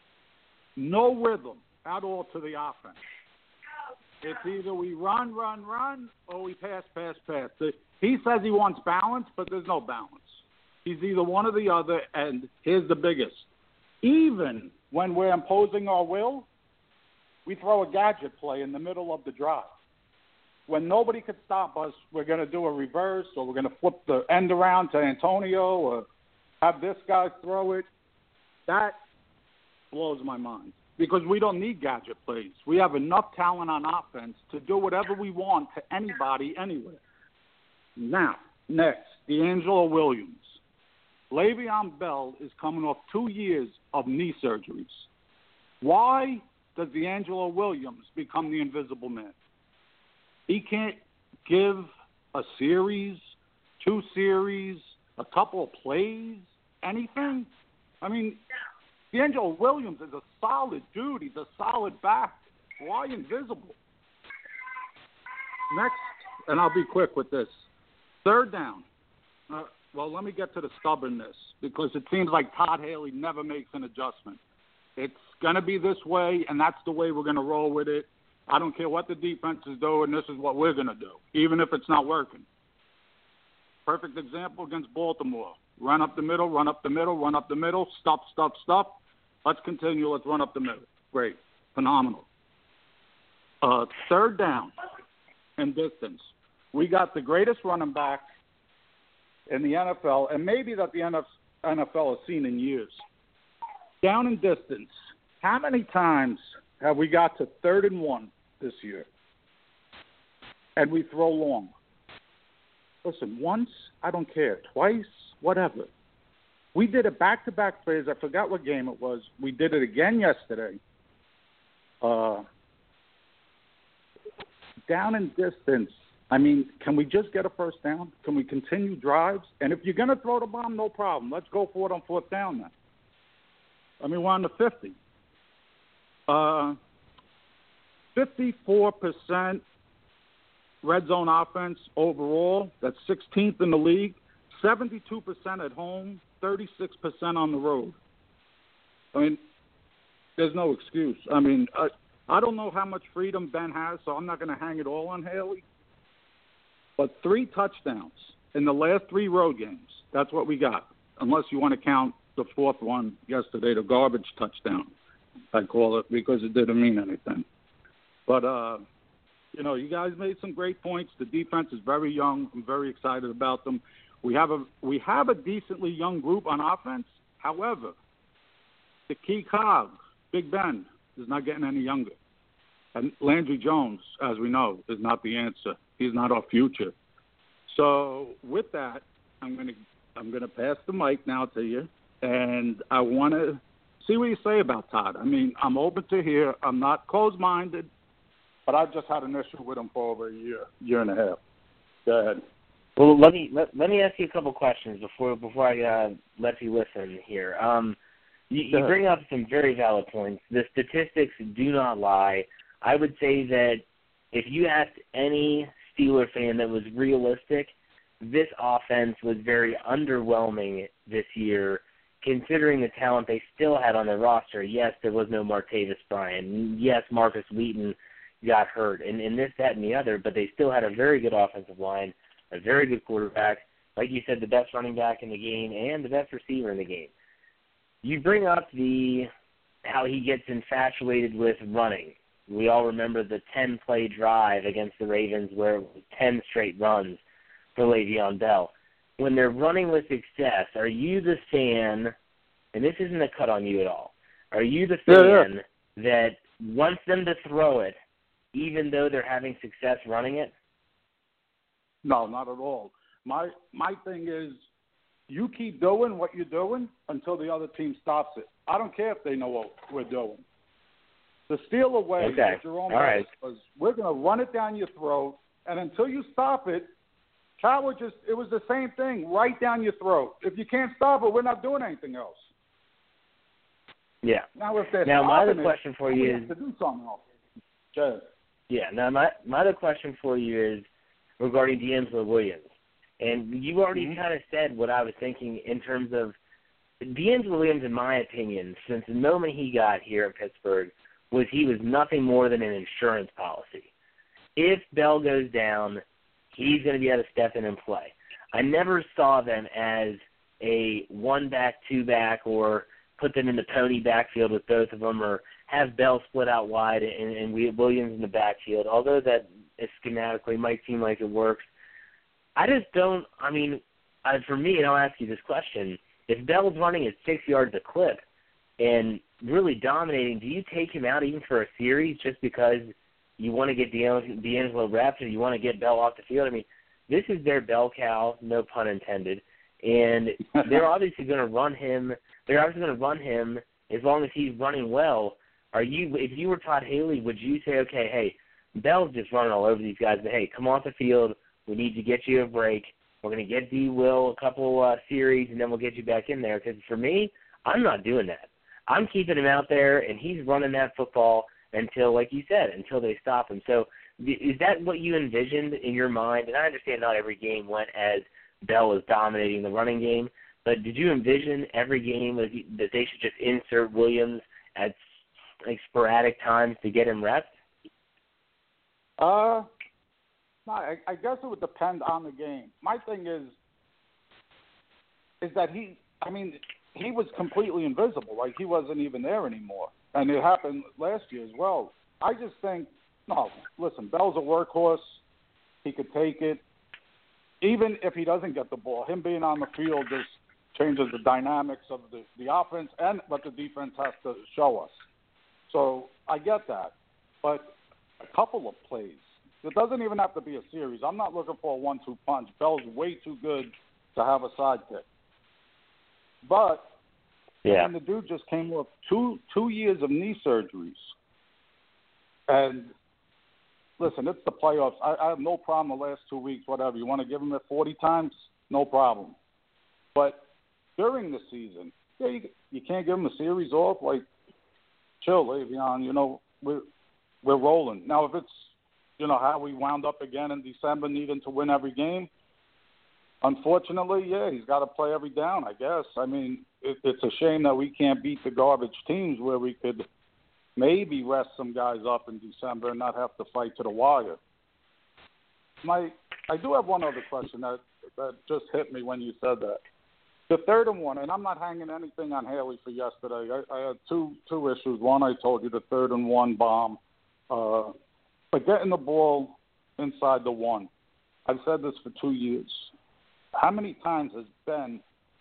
No rhythm at all to the offense. It's either we run, run, run, or we pass, pass, pass. He says he wants balance, but there's no balance. He's either one or the other, and here's the biggest. Even when we're imposing our will, we throw a gadget play in the middle of the drive. When nobody could stop us, we're going to do a reverse, or we're going to flip the end around to Antonio, or have this guy throw it. That blows my mind because we don't need gadget plays. We have enough talent on offense to do whatever we want to anybody, anywhere. Now, next, D'Angelo Williams. Le'Veon Bell is coming off two years of knee surgeries. Why does D'Angelo Williams become the invisible man? He can't give a series, two series, a couple of plays, anything. I mean, D'Angelo Williams is a solid dude. He's a solid back. Why invisible? Next, and I'll be quick with this. Third down. Uh, well, let me get to the stubbornness because it seems like Todd Haley never makes an adjustment. It's going to be this way, and that's the way we're going to roll with it. I don't care what the defense is doing. This is what we're going to do, even if it's not working. Perfect example against Baltimore. Run up the middle, run up the middle, run up the middle, stop, stop, stop. Let's continue. Let's run up the middle. Great. Phenomenal. Uh, third down and distance. We got the greatest running back in the N F L, and maybe that the N F L has seen in years. Down in distance. How many times have we got to third and one this year? And we throw long. Listen, once, I don't care. Twice, whatever. We did it back-to-back phase. I forgot what game it was. We did it again yesterday. Uh, down in distance. I mean, can we just get a first down? Can we continue drives? And if you're going to throw the bomb, no problem. Let's go for it on fourth down then. I mean, we're on the fifty. Uh, fifty-four percent red zone offense overall. That's sixteenth in the league. seventy-two percent at home, thirty-six percent on the road. I mean, there's no excuse. I mean, I, I don't know how much freedom Ben has, so I'm not going to hang it all on Haley. But three touchdowns in the last three road games. That's what we got. unless you want to count the fourth one yesterday, the garbage touchdown, I call it, because it didn't mean anything. But, uh, you know, you guys made some great points. The defense is very young. I'm very excited about them. We have a we have a decently young group on offense. However, the key cog, Big Ben, is not getting any younger. And Landry Jones, as we know, is not the answer. He's not our future. So with that, I'm going to I'm going to pass the mic now to you, and I want to see what you say about Todd. I mean, I'm open to hear. I'm not closed-minded, but I've just had an issue with him for over a year, year and a half. Go ahead. Well, let me let, let me ask you a couple questions before before I uh, let you listen here. Um, you, you bring up some very valid points. The statistics do not lie. I would say that if you asked any Steeler fan that was realistic, this offense was very underwhelming this year, considering the talent they still had on their roster. Yes, there was no Martavis Bryant. Yes, Marcus Wheaton got hurt, and, and this, that, and the other, but they still had a very good offensive line, a very good quarterback, like you said, the best running back in the game, and the best receiver in the game. You bring up the how he gets infatuated with running. We all remember the ten-play drive against the Ravens where it was ten straight runs for Le'Veon Bell. When they're running with success, are you the fan, and this isn't a cut on you at all, are you the fan yeah, yeah. that wants them to throw it even though they're having success running it? No, not at all. My my thing is you keep doing what you're doing until the other team stops it. I don't care if they know what we're doing. The steal away okay. is your own all right. because we're going to run it down your throat, and until you stop it, Coward just it was the same thing, right down your throat. If you can't stop it, we're not doing anything else. Yeah. Now, if they're now my other it, question for you is to do something else. Jay. Yeah. Now my my other question for you is regarding DeAngelo Williams, and you already mm-hmm. kind of said what I was thinking in terms of DeAngelo Williams. In my opinion, since the moment he got here in Pittsburgh, was he was nothing more than an insurance policy. If Bell goes down, he's going to be able to step in and play. I never saw them as a one-back, two-back, or put them in the pony backfield with both of them, or have Bell split out wide and, and we have Williams in the backfield, although that schematically might seem like it works. I just don't, I mean, uh, for me, and I'll ask you this question, if Bell's running at six yards a clip and really dominating, do you take him out even for a series just because you want to get DeAngelo reps or you want to get Bell off the field? I mean, this is their bell cow, no pun intended, and they're obviously going to run him. They're obviously going to run him as long as he's running well. Are you, if you were Todd Haley, would you say, okay, hey, Bell's just running all over these guys, but hey, come off the field. We need to get you a break. We're going to get D. Will a couple uh, series, and then we'll get you back in there. Because for me, I'm not doing that. I'm keeping him out there, and he's running that football until, like you said, until they stop him. So is that what you envisioned in your mind? And I understand not every game went as Bell was dominating the running game, but did you envision every game that they should just insert Williams at like sporadic times to get him reps? Uh, no, I, I guess it would depend on the game. My thing is, is that he, I mean, he was completely invisible. Like, he wasn't even there anymore. And it happened last year as well. I just think, no, listen, Bell's a workhorse. He could take it. Even if he doesn't get the ball, him being on the field just changes the dynamics of the, the offense and what the defense has to show us. So I get that. But a couple of plays, it doesn't even have to be a series. I'm not looking for a one two punch. Bell's way too good to have a sidekick. But yeah. and the dude just came off two two years of knee surgeries. And listen, it's the playoffs. I, I have no problem the last two weeks, whatever. You want to give him it forty times? No problem. But during the season, yeah, you, you can't give him a series off. Like, chill, Le'Veon. You know, we're, we're rolling. Now, if it's, you know, how we wound up again in December needing to win every game, unfortunately, yeah, he's got to play every down, I guess. I mean, it, it's a shame that we can't beat the garbage teams where we could maybe rest some guys up in December and not have to fight to the wire. My, I do have one other question that, that just hit me when you said that. The third and one, and I'm not hanging anything on Haley for yesterday. I, I had two two issues. One, I told you, the third and one bomb. Uh, but getting the ball inside the one. I've said this for two years. How many times has Ben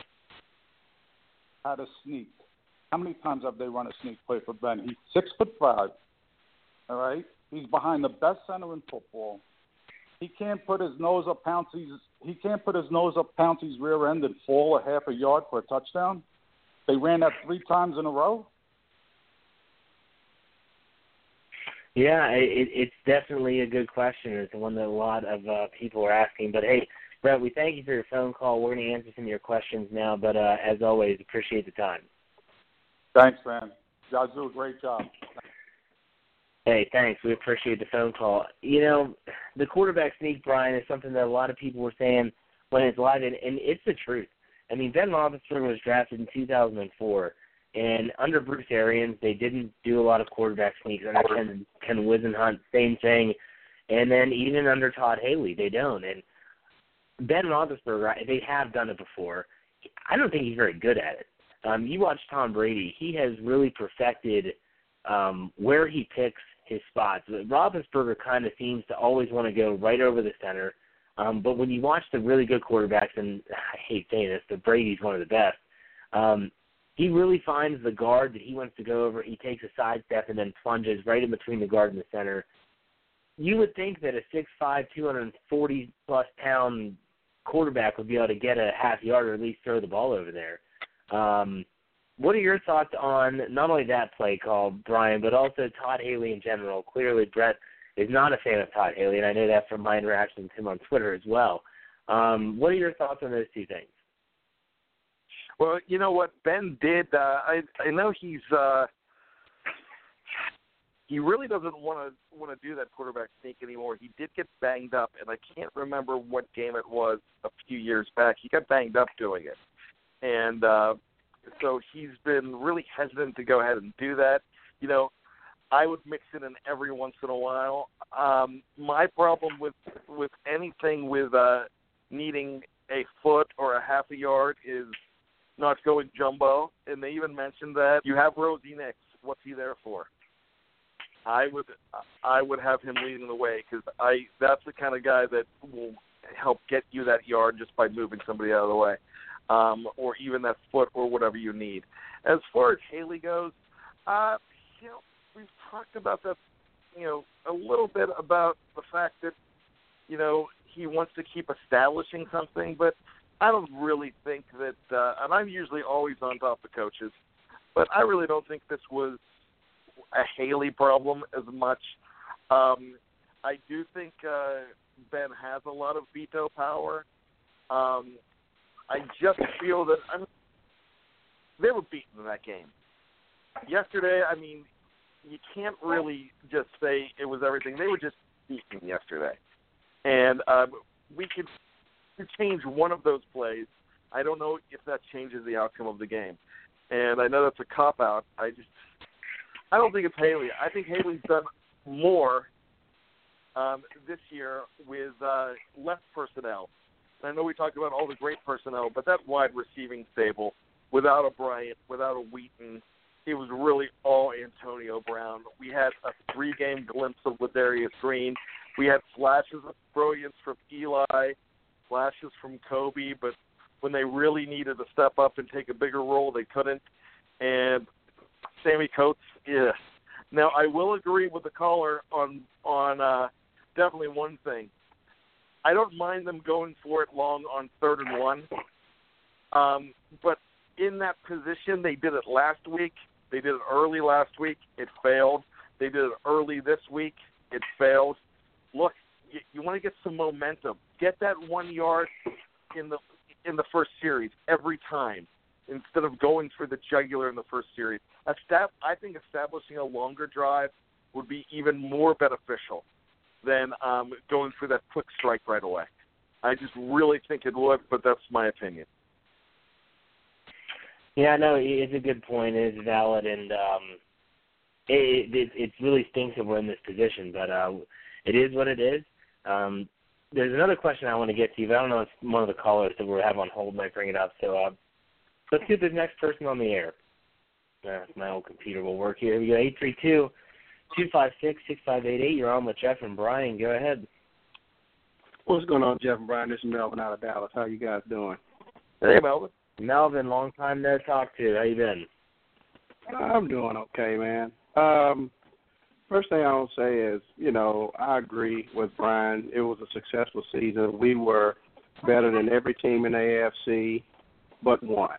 had a sneak? How many times have they run a sneak play for Ben? He's six foot five. All right? He's behind the best center in football. He can't put his nose up Pouncey's he can't put his nose up Pouncey's rear end and fall a half a yard for a touchdown. They ran that three times in a row. Yeah, it, it's definitely a good question. It's one that a lot of uh, people are asking. But hey, Brett, we thank you for your phone call. We're going to answer some of your questions now. But uh, as always, appreciate the time. Thanks, man. You guys do a great job. Hey, thanks. We appreciate the phone call. You know, the quarterback sneak, Brian, is something that a lot of people were saying when it's live, and, and it's the truth. I mean, Ben Roethlisberger was drafted in two thousand four, and under Bruce Arians, they didn't do a lot of quarterback sneaks. Under Ken, Ken Wisenhunt, same thing. And then even under Todd Haley, they don't. And Ben Roethlisberger, they have done it before. I don't think he's very good at it. Um, you watch Tom Brady, he has really perfected um, where he picks his spots. Roethlisberger kind of seems to always want to go right over the center. Um, but when you watch the really good quarterbacks, and I hate saying this, but Brady's one of the best, um, he really finds the guard that he wants to go over. He takes a sidestep and then plunges right in between the guard and the center. You would think that a six five, two hundred forty plus pound quarterback would be able to get a half yard or at least throw the ball over there. Um, what are your thoughts on not only that play call, Brian, but also Todd Haley in general? Clearly, Brett is not a fan of Todd Haley, and I know that from my interactions with him on Twitter as well. Um, what are your thoughts on those two things? Well, you know what Ben did. Uh, I I know he's uh, he really doesn't want to want to do that quarterback sneak anymore. He did get banged up, and I can't remember what game it was a few years back. He got banged up doing it, and uh, so he's been really hesitant to go ahead and do that. You know, I would mix it in every once in a while. Um, my problem with with anything with uh, needing a foot or a half a yard is not going jumbo, and they even mentioned that you have Rosie Nix. What's he there for? I would I would have him leading the way because I that's the kind of guy that will help get you that yard just by moving somebody out of the way, um, or even that foot or whatever you need. As far as Haley goes, uh, you know, we've talked about that, you know, a little bit about the fact that, you know, he wants to keep establishing something, but I don't really think that, uh, and I'm usually always on top of coaches, but I really don't think this was a Haley problem as much. Um, I do think uh, Ben has a lot of veto power. Um, I just feel that I'm, they were beaten in that game. Yesterday, I mean, you can't really just say it was everything. They were just beaten yesterday. And um, we could change one of those plays. I don't know if that changes the outcome of the game. And I know that's a cop-out. I just I don't think it's Haley. I think Haley's done more um, this year with uh, less personnel. And I know we talked about all the great personnel, but that wide receiving stable, without a Bryant, without a Wheaton, it was really all Antonio Brown. We had a three-game glimpse of Ladarius Green. We had flashes of brilliance from Eli, flashes from Kobe, but when they really needed to step up and take a bigger role, they couldn't. And Sammy Coates, yeah. Now, I will agree with the caller on on uh, definitely one thing. I don't mind them going for it long on third and one, um, but in that position, they did it last week. They did it early last week. It failed. They did it early this week. It failed. Look, you, you want to get some momentum. Get that one yard in the in the first series every time instead of going for the jugular in the first series. Estab- I think establishing a longer drive would be even more beneficial than um, going for that quick strike right away. I just really think it would, but that's my opinion. Yeah, no, it's a good point. It is valid, and um, it, it it really stinks that we're in this position, but uh, it is what it is. Um, there's another question I want to get to, but I don't know if one of the callers that we have on hold might bring it up. So uh, let's get this next person on the air. Uh, my old computer will work here. We got eight three two, two five six, six five eight eight. You're on with Jeff and Brian. Go ahead. What's going on, Jeff and Brian? This is Melvin out of Dallas. How you guys doing? Hey, Melvin. Melvin, long time no talk to. How you been? I'm doing okay, man. Um, first thing I want to say is, you know, I agree with Brian. It was a successful season. We were better than every team in the A F C but one.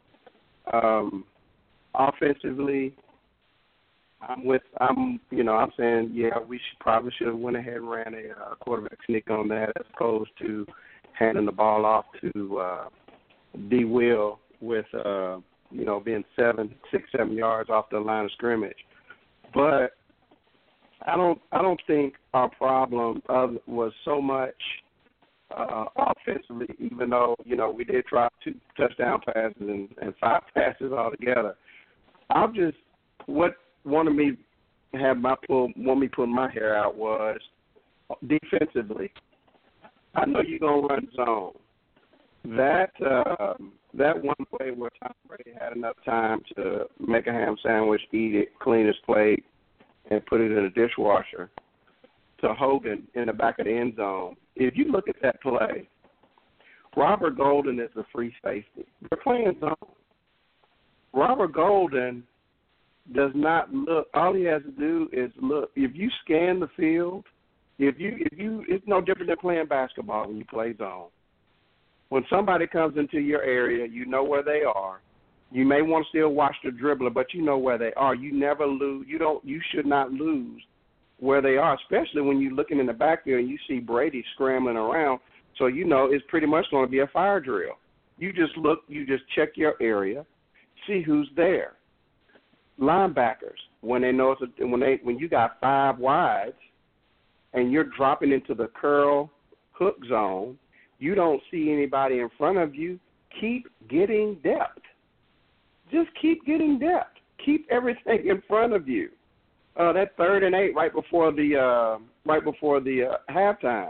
Um, offensively, I'm with. I'm. You know. I'm saying. Yeah. We should probably should have went ahead and ran a uh, quarterback sneak on that, as opposed to handing the ball off to uh, D. Will with uh, you know being seven, six, seven yards off the line of scrimmage. But I don't. I don't think our problem uh, was so much uh, offensively, even though you know we did drop two touchdown passes and, and five passes altogether. I'm just what. wanted me to have my pull, want me put my hair out was defensively. I know you're gonna run zone. That uh, that one play where Tom Brady had enough time to make a ham sandwich, eat it, clean his plate, and put it in a dishwasher to Hogan in the back of the end zone. If you look at that play, Robert Golden is a free safety. They're playing zone. Robert Golden does not look. All he has to do is look. If you scan the field, if you if you, it's no different than playing basketball when you play zone. When somebody comes into your area, you know where they are. You may want to still watch the dribbler, but you know where they are. You never lose. You don't. You should not lose where they are, especially when you're looking in the backfield and you see Brady scrambling around. So you know it's pretty much going to be a fire drill. You just look. You just check your area, see who's there. Linebackers, when they know it's a, when they when you got five wides and you're dropping into the curl hook zone, you don't see anybody in front of you. Keep getting depth. Just keep getting depth. Keep everything in front of you. Uh, that third and eight right before the uh, right before the uh, halftime.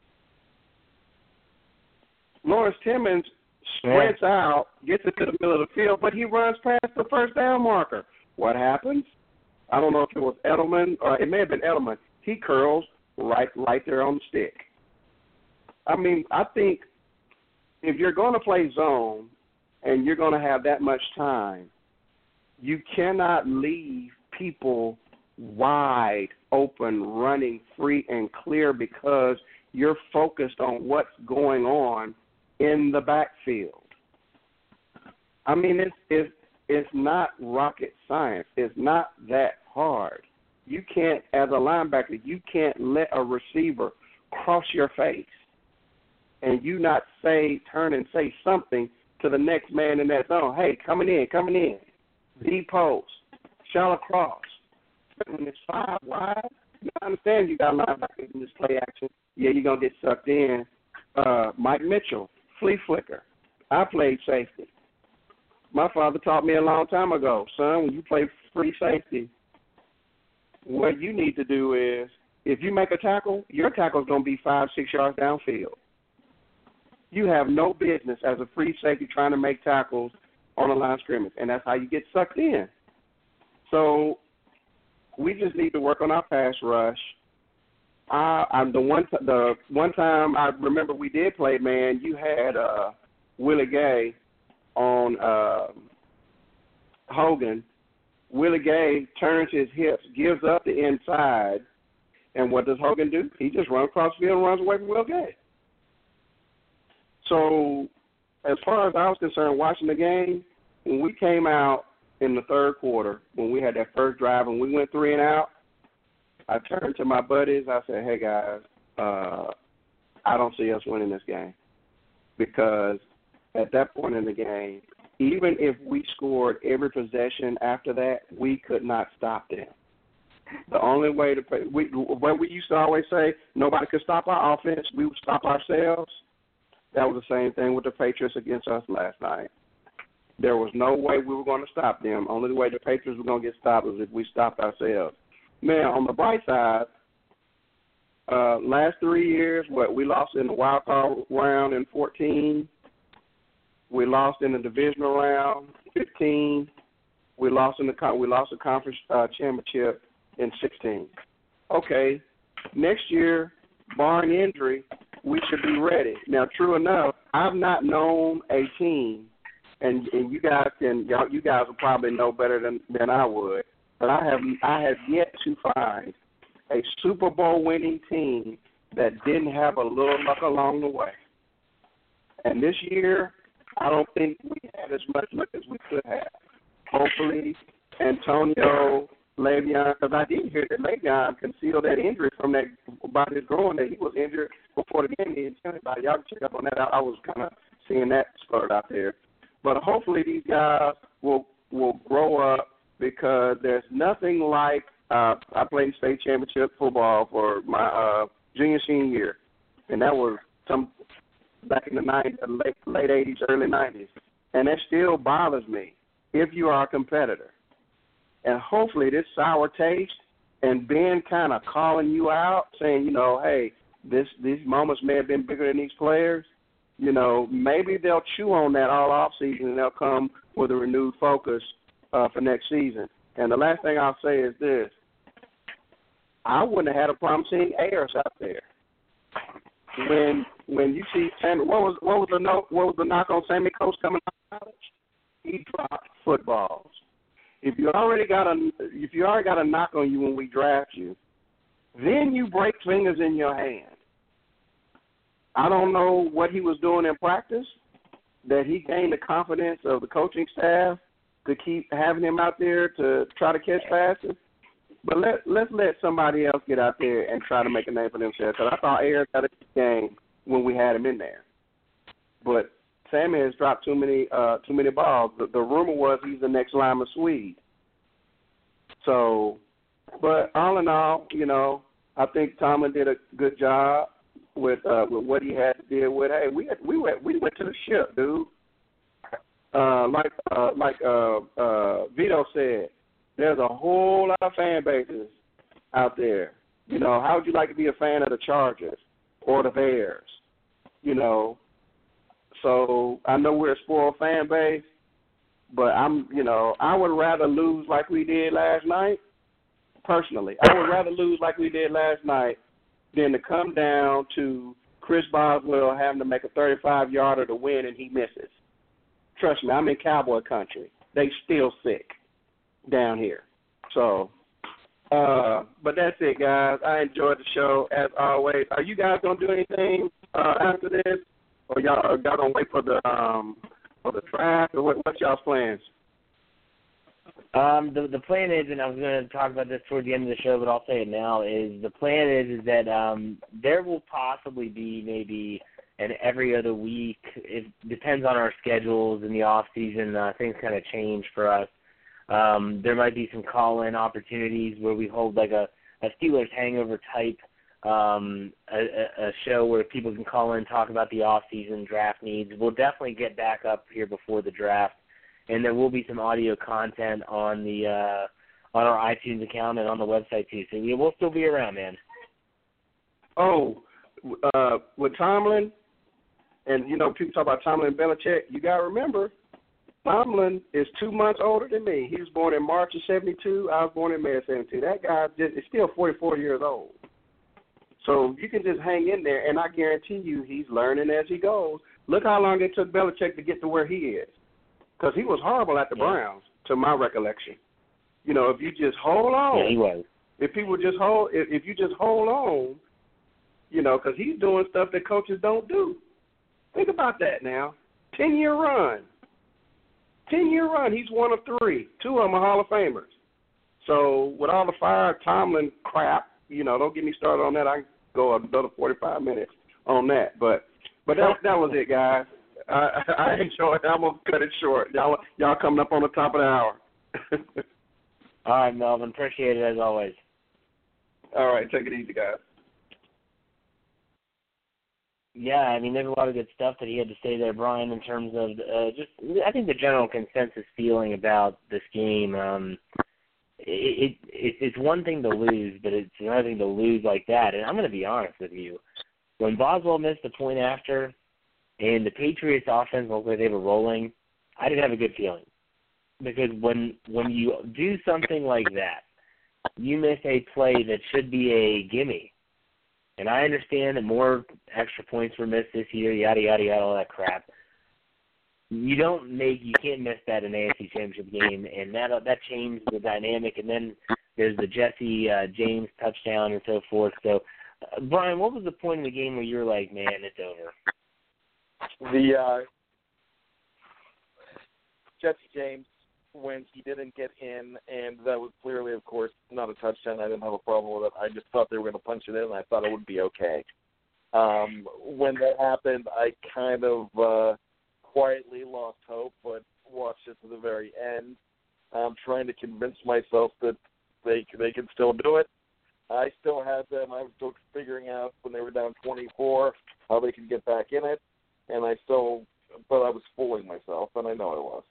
Lawrence Timmons sprints yeah. out, gets into the middle of the field, but he runs past the first down marker. What happens? I don't know if it was Edelman or it may have been Edelman. He curls right right there on the stick. I mean, I think if you're going to play zone and you're going to have that much time, you cannot leave people wide open, running free and clear because you're focused on what's going on in the backfield. I mean, it's it's It's not rocket science. It's not that hard. You can't, as a linebacker, you can't let a receiver cross your face and you not say, turn and say something to the next man in that zone. Hey, coming in, coming in. Deep post, shallow cross. When it's five wide, I understand you got linebackers in this play action. Yeah, you're going to get sucked in. Uh, Mike Mitchell, flea flicker. I played safety. My father taught me a long time ago, son, when you play free safety, what you need to do is, if you make a tackle, your tackle is going to be five, six yards downfield. You have no business as a free safety trying to make tackles on a line of scrimmage, and that's how you get sucked in. So we just need to work on our pass rush. I, I'm the one the one time I remember we did play, man, you had uh, Willie Gay on uh, Hogan. Willie Gay turns his hips, gives up the inside, and what does Hogan do? He just runs across the field and runs away from Willie Gay. So as far as I was concerned watching the game, when we came out in the third quarter, when we had that first drive and we went three and out, I turned to my buddies. I said, hey, guys, uh, I don't see us winning this game because at that point in the game, even if we scored every possession after that, we could not stop them. The only way to play, we, what we used to always say, nobody could stop our offense, we would stop ourselves. That was the same thing with the Patriots against us last night. There was no way we were going to stop them. Only the way the Patriots were going to get stopped was if we stopped ourselves. Man, on the bright side, uh, last three years, what we lost in the wild card round in fourteen, We lost in the divisional round, fifteen. We lost in the con- we lost the conference uh, championship in sixteen. Okay, next year, barring injury, we should be ready. Now, true enough, I've not known a team, and, and you guys can y'all, you guys will probably know better than, than I would, but I have I have yet to find a Super Bowl winning team that didn't have a little luck along the way. And this year, I don't think we had as much luck as we could have. Hopefully, Antonio Le'Veon, because I did hear that Le'Veon concealed that injury from that about his groin, that he was injured before the game. He didn't tell anybody. Y'all can check up on that. I, I was kind of seeing that spurt out there. But hopefully these guys will will grow up, because there's nothing like uh, I played state championship football for my uh, junior senior year, and that was some back in the nineties, late late eighties, early nineties, and that still bothers me. If you are a competitor, and hopefully this sour taste and Ben kind of calling you out, saying, you know, hey, this these moments may have been bigger than these players. You know, maybe they'll chew on that all off season and they'll come with a renewed focus uh, for next season. And the last thing I'll say is this: I wouldn't have had a problem seeing Ayers out there. When when you see Sammy, what was what was the note, what was the knock on Sammy Coates coming out of college? He dropped footballs. If you already got a if you already got a knock on you when we draft you, then you break fingers in your hand. I don't know what he was doing in practice that he gained the confidence of the coaching staff to keep having him out there to try to catch passes. But let let's let somebody else get out there and try to make a name for themselves. Because I thought Ayers had a game when we had him in there, but Sammy has dropped too many uh, too many balls. The, the rumor was he's the next Lima Swede. So, but all in all, you know, I think Tomlin did a good job with uh, with what he had to deal with. Hey, we had, we went we went to the ship, dude. Uh, like uh, like uh, uh, Vito said, there's a whole lot of fan bases out there. You know, how would you like to be a fan of the Chargers or the Bears? You know. So I know we're a spoiled fan base, but I'm, you know, I would rather lose like we did last night. Personally, I would rather lose like we did last night than to come down to Chris Boswell having to make a thirty-five yarder to win and he misses. Trust me, I'm in cowboy country. They still sick down here. So, uh, but that's it, guys. I enjoyed the show as always. Are you guys gonna do anything uh, after this? Or y'all, or y'all gonna wait for the um for the draft, or what? What's y'all's plans? Um, the the plan is, and I was going to talk about this toward the end of the show, but I'll say it now. Is the plan is is that um there will possibly be maybe an every other week. It depends on our schedules in the off season. Uh, things kind of change for us. Um, there might be some call in opportunities where we hold like a, a Steelers hangover type. Um, a, a show where people can call in and talk about the off-season draft needs. We'll definitely get back up here before the draft, and there will be some audio content on the uh, on our iTunes account and on the website too. So we'll still be around, man. Oh, uh, with Tomlin, and you know people talk about Tomlin and Belichick. You got to remember, Tomlin is two months older than me. He was born in March of seventy-two. I was born in May of seventy-two. That guy just, is still forty-four years old. So you can just hang in there, and I guarantee you he's learning as he goes. Look how long it took Belichick to get to where he is, because he was horrible at the yeah. Browns, to my recollection. You know, if you just hold on. Yeah, he was. If people just hold, if, if you just hold on, you know, because he's doing stuff that coaches don't do. Think about that now. Ten-year run. Ten-year run. He's one of three. Two of them are Hall of Famers. So with all the fire Tomlin crap, you know, don't get me started on that. I can go another forty-five minutes on that. But but that that was it, guys. I, I enjoyed it. I'm going to cut it short. Y'all, y'all coming up on the top of the hour. All right, Melvin. Appreciate it as always. All right. Take it easy, guys. Yeah, I mean, there's a lot of good stuff that he had to say there, Brian, in terms of uh, just, I think the general consensus feeling about this game. Um, it, it, it it's one thing to lose, but it's another thing to lose like that. And I'm going to be honest with you. When Boswell missed the point after, and the Patriots' offense looked like they were rolling, I didn't have a good feeling. Because when when you do something like that, you miss a play that should be a gimme. And I understand that more extra points were missed this year, yada, yada, yada, all that crap. You don't make, you can't miss that in an A F C Championship game, and that that changed the dynamic. And then there's the Jesse uh, James touchdown and so forth. So, uh, Brian, what was the point in the game where you were like, man, it's over? The uh, Jesse James, when he didn't get in, and that was clearly, of course, not a touchdown. I didn't have a problem with it. I just thought they were going to punch it in, and I thought it would be okay. Um, when that happened, I kind of uh, quietly lost hope, but watched it to the very end. I'm trying to convince myself that they they can still do it. I still had them. I was still figuring out when they were down twenty-four how they could get back in it, and I still, but I was fooling myself, and I know I was.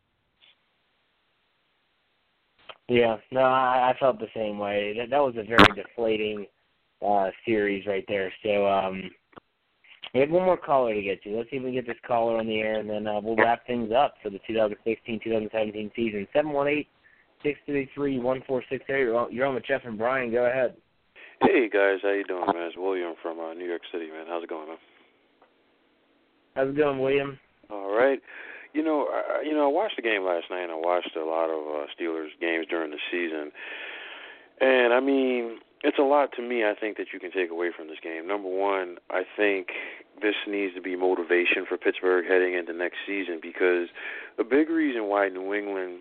Yeah, no, I, I felt the same way. That, that was a very deflating uh, series right there. So um, we have one more caller to get to. Let's see if we can get this caller on the air, and then uh, we'll wrap things up for the twenty sixteen twenty seventeen season. seven one eight, six three three, one four six eight. You're on, you're on with Jeff and Brian. Go ahead. Hey, guys. How you doing, man? It's William from uh, New York City, man. How's it going, man? How's it going, William? All right. You know, I, you know, I watched the game last night, and I watched a lot of uh, Steelers games during the season. And, I mean, it's a lot to me, I think, that you can take away from this game. Number one, I think this needs to be motivation for Pittsburgh heading into next season, because a big reason why New England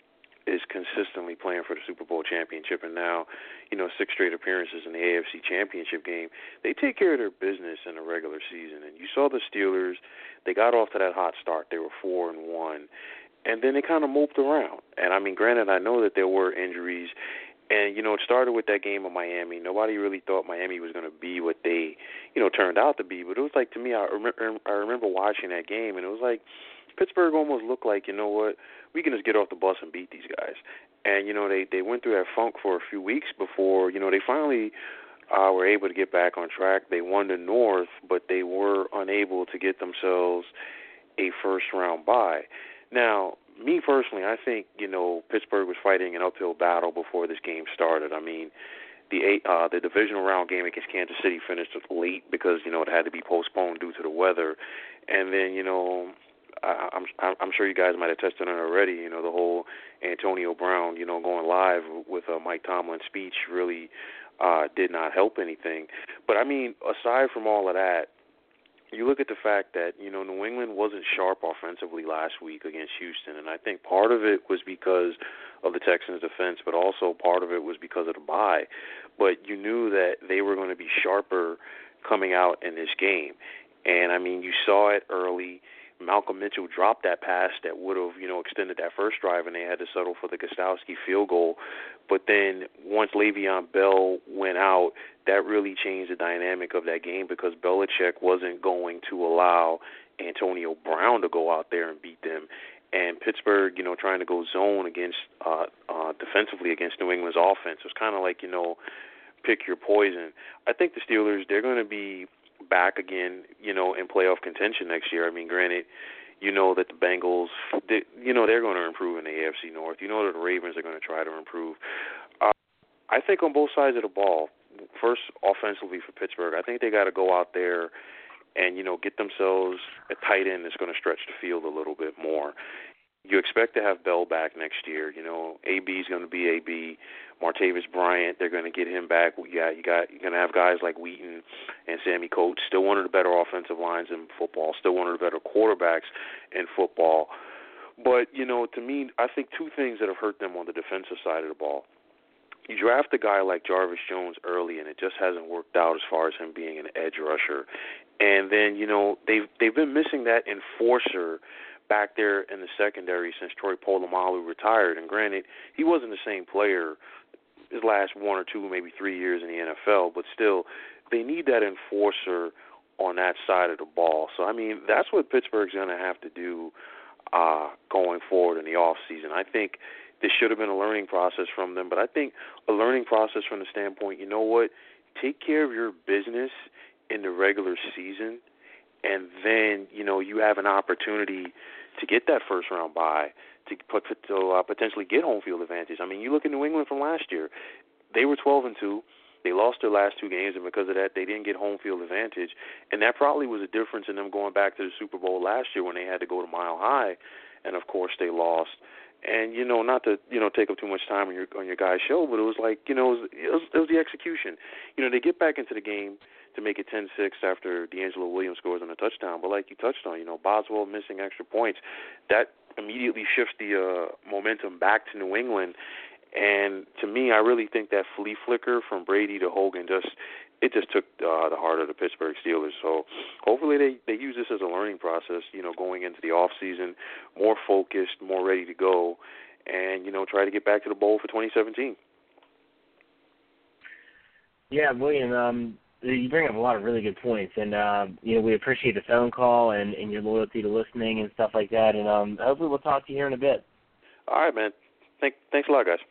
is consistently playing for the Super Bowl championship, and now, you know, six straight appearances in the A F C championship game, they take care of their business in the regular season. And you saw the Steelers, they got off to that hot start. They were four and one, and then they kind of moped around. And I mean, granted, I know that there were injuries, and you know, it started with that game of Miami. Nobody really thought Miami was going to be what they, you know, turned out to be. But it was like, to me, I remember, I remember watching that game, and it was like Pittsburgh almost looked like, you know what, we can just get off the bus and beat these guys. And, you know, they, they went through that funk for a few weeks before, you know, they finally uh, were able to get back on track. They won the North, but they were unable to get themselves a first-round bye. Now, me personally, I think, you know, Pittsburgh was fighting an uphill battle before this game started. I mean, the eight, uh, the divisional round game against Kansas City finished late because, you know, it had to be postponed due to the weather. And then, you know, I'm I'm sure you guys might have tested on it already. You know, the whole Antonio Brown, you know, going live with a Mike Tomlin speech really uh, did not help anything. But, I mean, aside from all of that, you look at the fact that, you know, New England wasn't sharp offensively last week against Houston, and I think part of it was because of the Texans' defense, but also part of it was because of the bye. But you knew that they were going to be sharper coming out in this game. And, I mean, you saw it early. Malcolm Mitchell dropped that pass that would have, you know, extended that first drive, and they had to settle for the Gostowski field goal. But then once Le'Veon Bell went out, that really changed the dynamic of that game because Belichick wasn't going to allow Antonio Brown to go out there and beat them. And Pittsburgh, you know, trying to go zone against uh, uh, defensively against New England's offense. It was kind of like, you know, pick your poison. I think the Steelers, they're going to be back again, you know, in playoff contention next year. I mean, granted, you know that the Bengals, they, you know, they're going to improve in the A F C North. You know that the Ravens are going to try to improve. Uh, I think on both sides of the ball, first offensively for Pittsburgh, I think they got to go out there and, you know, get themselves a tight end that's going to stretch the field a little bit more. You expect to have Bell back next year. You know, A B is going to be A B. Martavis Bryant, they're going to get him back. Yeah, you got you're going to have guys like Wheaton and Sammy Coates, still one of the better offensive lines in football, still one of the better quarterbacks in football. But, you know, to me, I think two things that have hurt them on the defensive side of the ball. You draft a guy like Jarvis Jones early, and it just hasn't worked out as far as him being an edge rusher. And then, you know, they've, they've been missing that enforcer back there in the secondary since Troy Polamalu retired. And granted, he wasn't the same player his last one or two, maybe three years in the N F L, but still, they need that enforcer on that side of the ball. So, I mean, that's what Pittsburgh's going to have to do uh, going forward in the offseason. I think this should have been a learning process from them, but I think a learning process from the standpoint, you know what, take care of your business in the regular season, and then, you know, you have an opportunity to get that first round bye, to put to uh, potentially get home field advantage. I mean, you look at New England from last year; they were twelve and two. They lost their last two games, and because of that, they didn't get home field advantage. And that probably was a difference in them going back to the Super Bowl last year when they had to go to Mile High, and of course they lost. And, you know, not to, you know, take up too much time on your on your guy's show, but it was like, you know, it was, it was, it was the execution. You know, they get back into the game to make it ten six after D'Angelo Williams scores on a touchdown. But like you touched on, you know, Boswell missing extra points, that immediately shifts the uh, momentum back to New England. And to me, I really think that flea flicker from Brady to Hogan just it just took uh, the heart of the Pittsburgh Steelers. So hopefully they, they use this as a learning process, you know, going into the off season, more focused, more ready to go, and, you know, try to get back to the bowl for twenty seventeen. Yeah, William, um, you bring up a lot of really good points, and, uh, you know, we appreciate the phone call and, and your loyalty to listening and stuff like that, and um, hopefully we'll talk to you here in a bit. All right, man. Thank, thanks a lot, guys.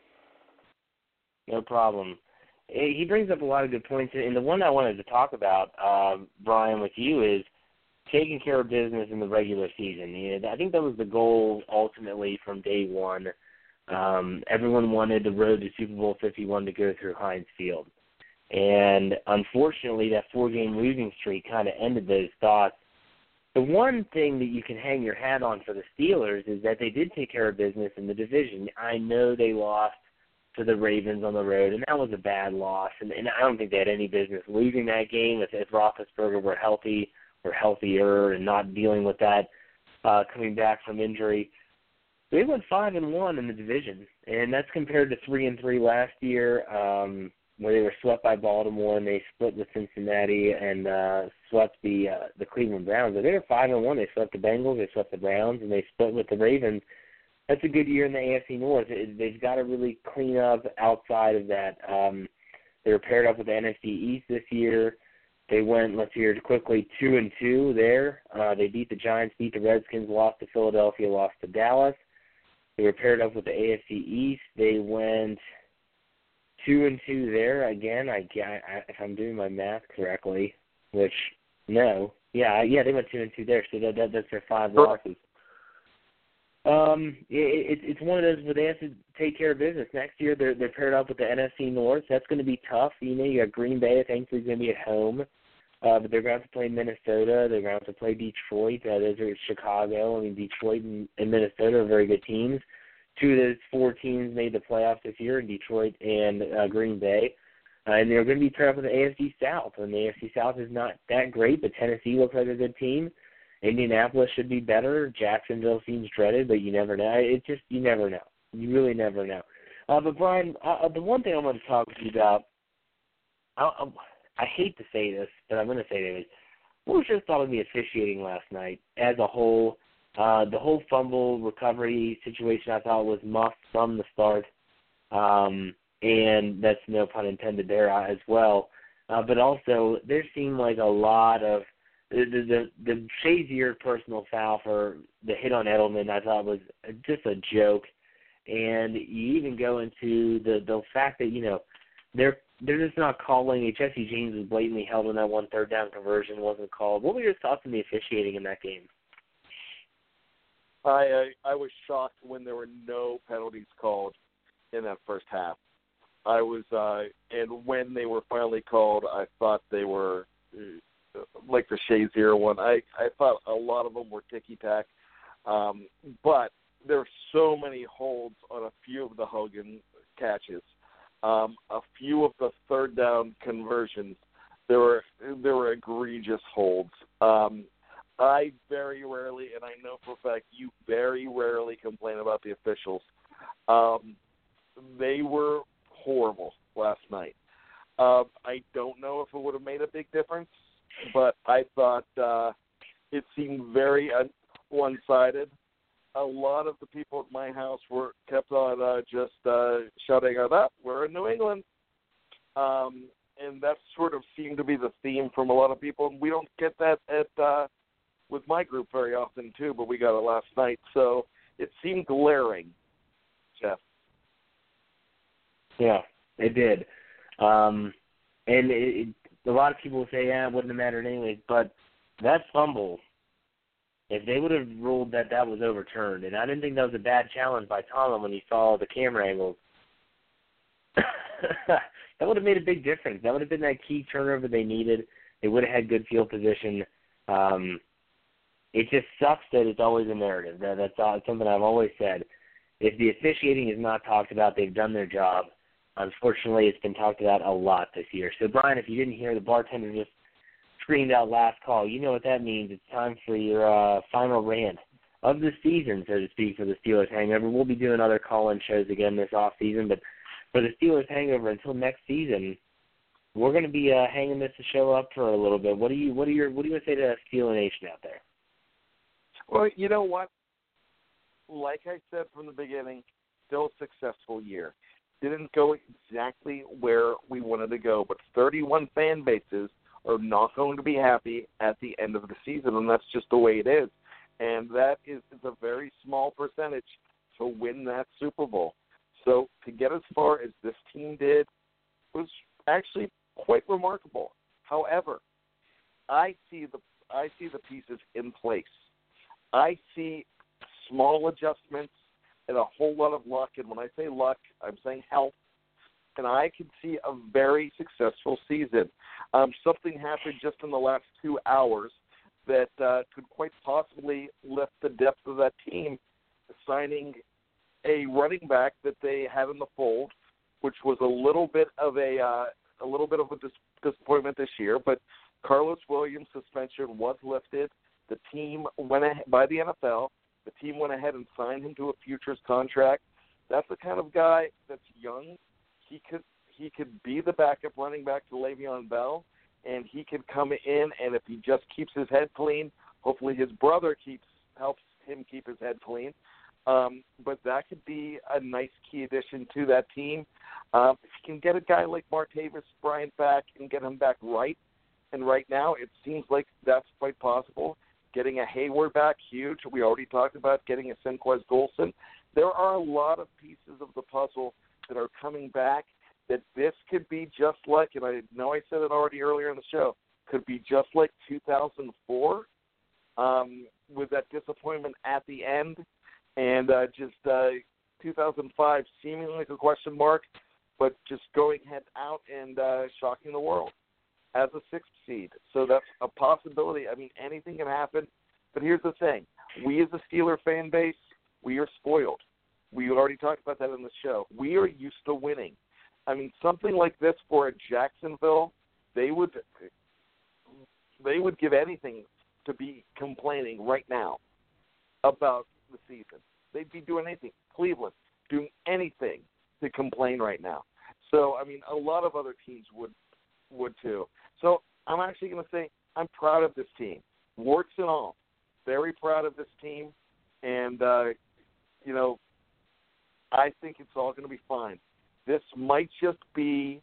No problem. He brings up a lot of good points, and the one I wanted to talk about, uh, Brian, with you is taking care of business in the regular season. You know, I think that was the goal ultimately from day one. Um, everyone wanted the road to Super Bowl fifty-one to go through Heinz Field. And unfortunately, that four-game losing streak kind of ended those thoughts. The one thing that you can hang your hat on for the Steelers is that they did take care of business in the division. I know they lost to the Ravens on the road, and that was a bad loss. And, and I don't think they had any business losing that game if, if Roethlisberger were healthy or healthier and not dealing with that uh, coming back from injury. They went five and one in the division, and that's compared to three and three last year, um, where they were swept by Baltimore and they split with Cincinnati and uh, swept the uh, the Cleveland Browns. But they were five and one. They swept the Bengals, they swept the Browns, and they split with the Ravens. That's a good year in the A F C North. They've got to really clean up outside of that. Um, they were paired up with the N F C East this year. They went, let's hear it quickly, two and two there. Uh, they beat the Giants, beat the Redskins, lost to Philadelphia, lost to Dallas. They were paired up with the A F C East. They went two and two there again. I, I if I'm doing my math correctly, which no, yeah, yeah, they went two and two there. So that, that that's their five losses. Um, it, it, it's one of those where they have to take care of business. Next year, they're they're paired up with the N F C North. That's going to be tough. You know, you got Green Bay. I think they're going to be at home, uh, but they're going to have to play Minnesota. They're going to have to play Detroit. Uh, those are Chicago. I mean, Detroit and, and Minnesota are very good teams. Two of those four teams made the playoffs this year, in Detroit and uh, Green Bay. Uh, and they're going to be paired up with the A F C South. And the A F C South is not that great, but Tennessee looks like a good team. Indianapolis should be better. Jacksonville seems dreaded, but you never know. It just, you never know. You really never know. Uh, but, Brian, uh, the one thing I want to talk to you about, I, I, I hate to say this, but I'm going to say this. What was your thought of the officiating last night as a whole? Uh, the whole fumble recovery situation I thought was muffed from the start, um, and that's no pun intended there as well. Uh, but also, there seemed like a lot of The the the Shazier personal foul for the hit on Edelman, I thought was just a joke, and you even go into the the fact that you know they're they're just not calling. Jesse James was blatantly held on that one third down conversion, wasn't called. What were your thoughts on the officiating in that game? I I, I was shocked when there were no penalties called in that first half. I was uh, and when they were finally called, I thought they were. Uh, like the Shazier one, I, I thought a lot of them were ticky-tack. Um, but there are so many holds on a few of the Hogan catches. Um, a few of the third down conversions, there were there were egregious holds. Um, I very rarely, and I know for a fact you very rarely complain about the officials. Um, they were horrible last night. Uh, I don't know if it would have made a big difference, but I thought uh, it seemed very un- one-sided. A lot of the people at my house were kept on uh, just uh, shouting out, "Up, we're in New England," um, and that sort of seemed to be the theme from a lot of people. And we don't get that at uh, with my group very often too, but we got it last night, so it seemed glaring. Jeff. Yeah, it did, um, and it, it, a lot of people say, "Yeah, it wouldn't have mattered anyways," but that fumble, if they would have ruled that that was overturned, and I didn't think that was a bad challenge by Tomlin when he saw the camera angles, that would have made a big difference. That would have been that key turnover they needed. They would have had good field position. Um, it just sucks that it's always a narrative. That, that's uh, something I've always said. If the officiating is not talked about, they've done their job. Unfortunately, it's been talked about a lot this year. So, Brian, if you didn't hear, the bartender just screamed out last call. You know what that means. It's time for your uh, final rant of the season, so to speak, for the Steelers Hangover. We'll be doing other call-in shows again this off-season, but for the Steelers Hangover until next season, we're going to be uh, hanging this show up for a little bit. What do you what do you what do you want to say to Steeler Nation out there? Well, you know what? Like I said from the beginning, still a successful year. Didn't go exactly where we wanted to go, but thirty-one fan bases are not going to be happy at the end of the season, and that's just the way it is. And that is, is a very small percentage to win that Super Bowl. So to get as far as this team did was actually quite remarkable. However, I see the I see the pieces in place. I see small adjustments and a whole lot of luck. And when I say luck, I'm saying health. And I can see a very successful season. Um, something happened just in the last two hours that uh, could quite possibly lift the depth of that team, signing a running back that they had in the fold, which was a little bit of a uh, a little bit of a dis- disappointment this year. But Carlos Williams' suspension was lifted. The team went ahead, by the N F L. The team went ahead and signed him to a futures contract. That's the kind of guy that's young. He could he could be the backup running back to Le'Veon Bell, and he could come in, and if he just keeps his head clean, hopefully his brother keeps helps him keep his head clean. Um, but that could be a nice key addition to that team. Um, if you can get a guy like Martavis Bryant back and get him back right, and right now it seems like that's quite possible. Getting a Hayward back, huge. We already talked about getting a Senquez Golson. There are a lot of pieces of the puzzle that are coming back that this could be just like, and I know I said it already earlier in the show, could be just like two thousand four um, with that disappointment at the end. And uh, just uh, two thousand five seemingly like a question mark, but just going head out and uh, shocking the world as a sixth seed. So that's a possibility. I mean, anything can happen. But here's the thing. We as a Steeler fan base, we are spoiled. We already talked about that in the show. We are used to winning. I mean, something like this for a Jacksonville, they would they would give anything to be complaining right now about the season. They'd be doing anything. Cleveland, doing anything to complain right now. So, I mean, a lot of other teams would would too. So I'm actually going to say I'm proud of this team, warts and all. Very proud of this team. And, uh, you know, I think it's all going to be fine. This might just be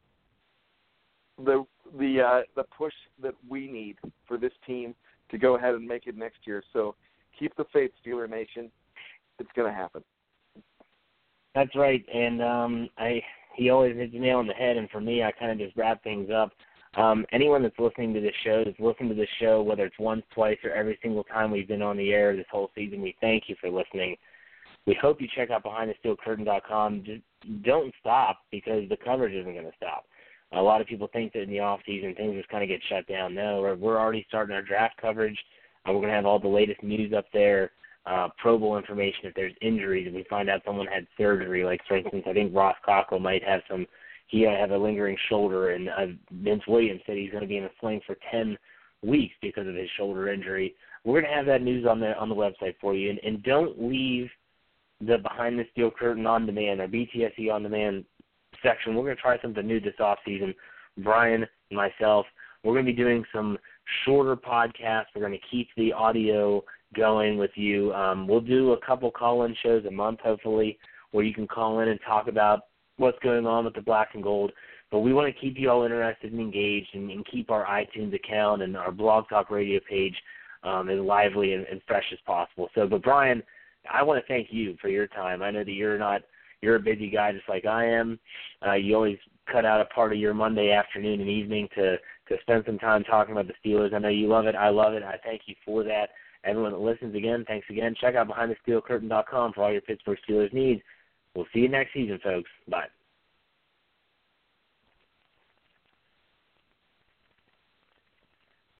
the the uh, the push that we need for this team to go ahead and make it next year. So keep the faith, Steeler Nation. It's going to happen. That's right, and um, I he always hits the nail on the head, and for me, I kind of just wrap things up. Um, anyone that's listening to this show, that's listened to this show, whether it's once, twice, or every single time we've been on the air this whole season, we thank you for listening. We hope you check out behind the steel curtain dot com. Just don't stop, because the coverage isn't going to stop. A lot of people think that in the off season things just kind of get shut down. No, we're, we're already starting our draft coverage. Uh, we're going to have all the latest news up there. Uh, Pro Bowl information if there's injuries, if we find out someone had surgery, like, for instance, I think Ross Cockle might have some, he uh, have a lingering shoulder, and uh, Vince Williams said he's going to be in a sling for ten weeks because of his shoulder injury. We're going to have that news on the on the website for you, and, and don't leave the Behind the Steel Curtain on demand, or B T S E on demand section. We're going to try something new this off season. Brian and myself, we're going to be doing some shorter podcasts. We're going to keep the audio going with you. Um, we'll do a couple call-in shows a month, hopefully, where you can call in and talk about what's going on with the Black and Gold. But we want to keep you all interested and engaged, and, and keep our iTunes account and our Blog Talk Radio page um, as lively and, and fresh as possible. So, but Brian, I want to thank you for your time. I know that you're not you're a busy guy just like I am. Uh, you always cut out a part of your Monday afternoon and evening to to spend some time talking about the Steelers. I know you love it. I love it. I thank you for that. Everyone that listens, again, thanks again. Check out behind the steel curtain dot com for all your Pittsburgh Steelers needs. We'll see you next season, folks. Bye.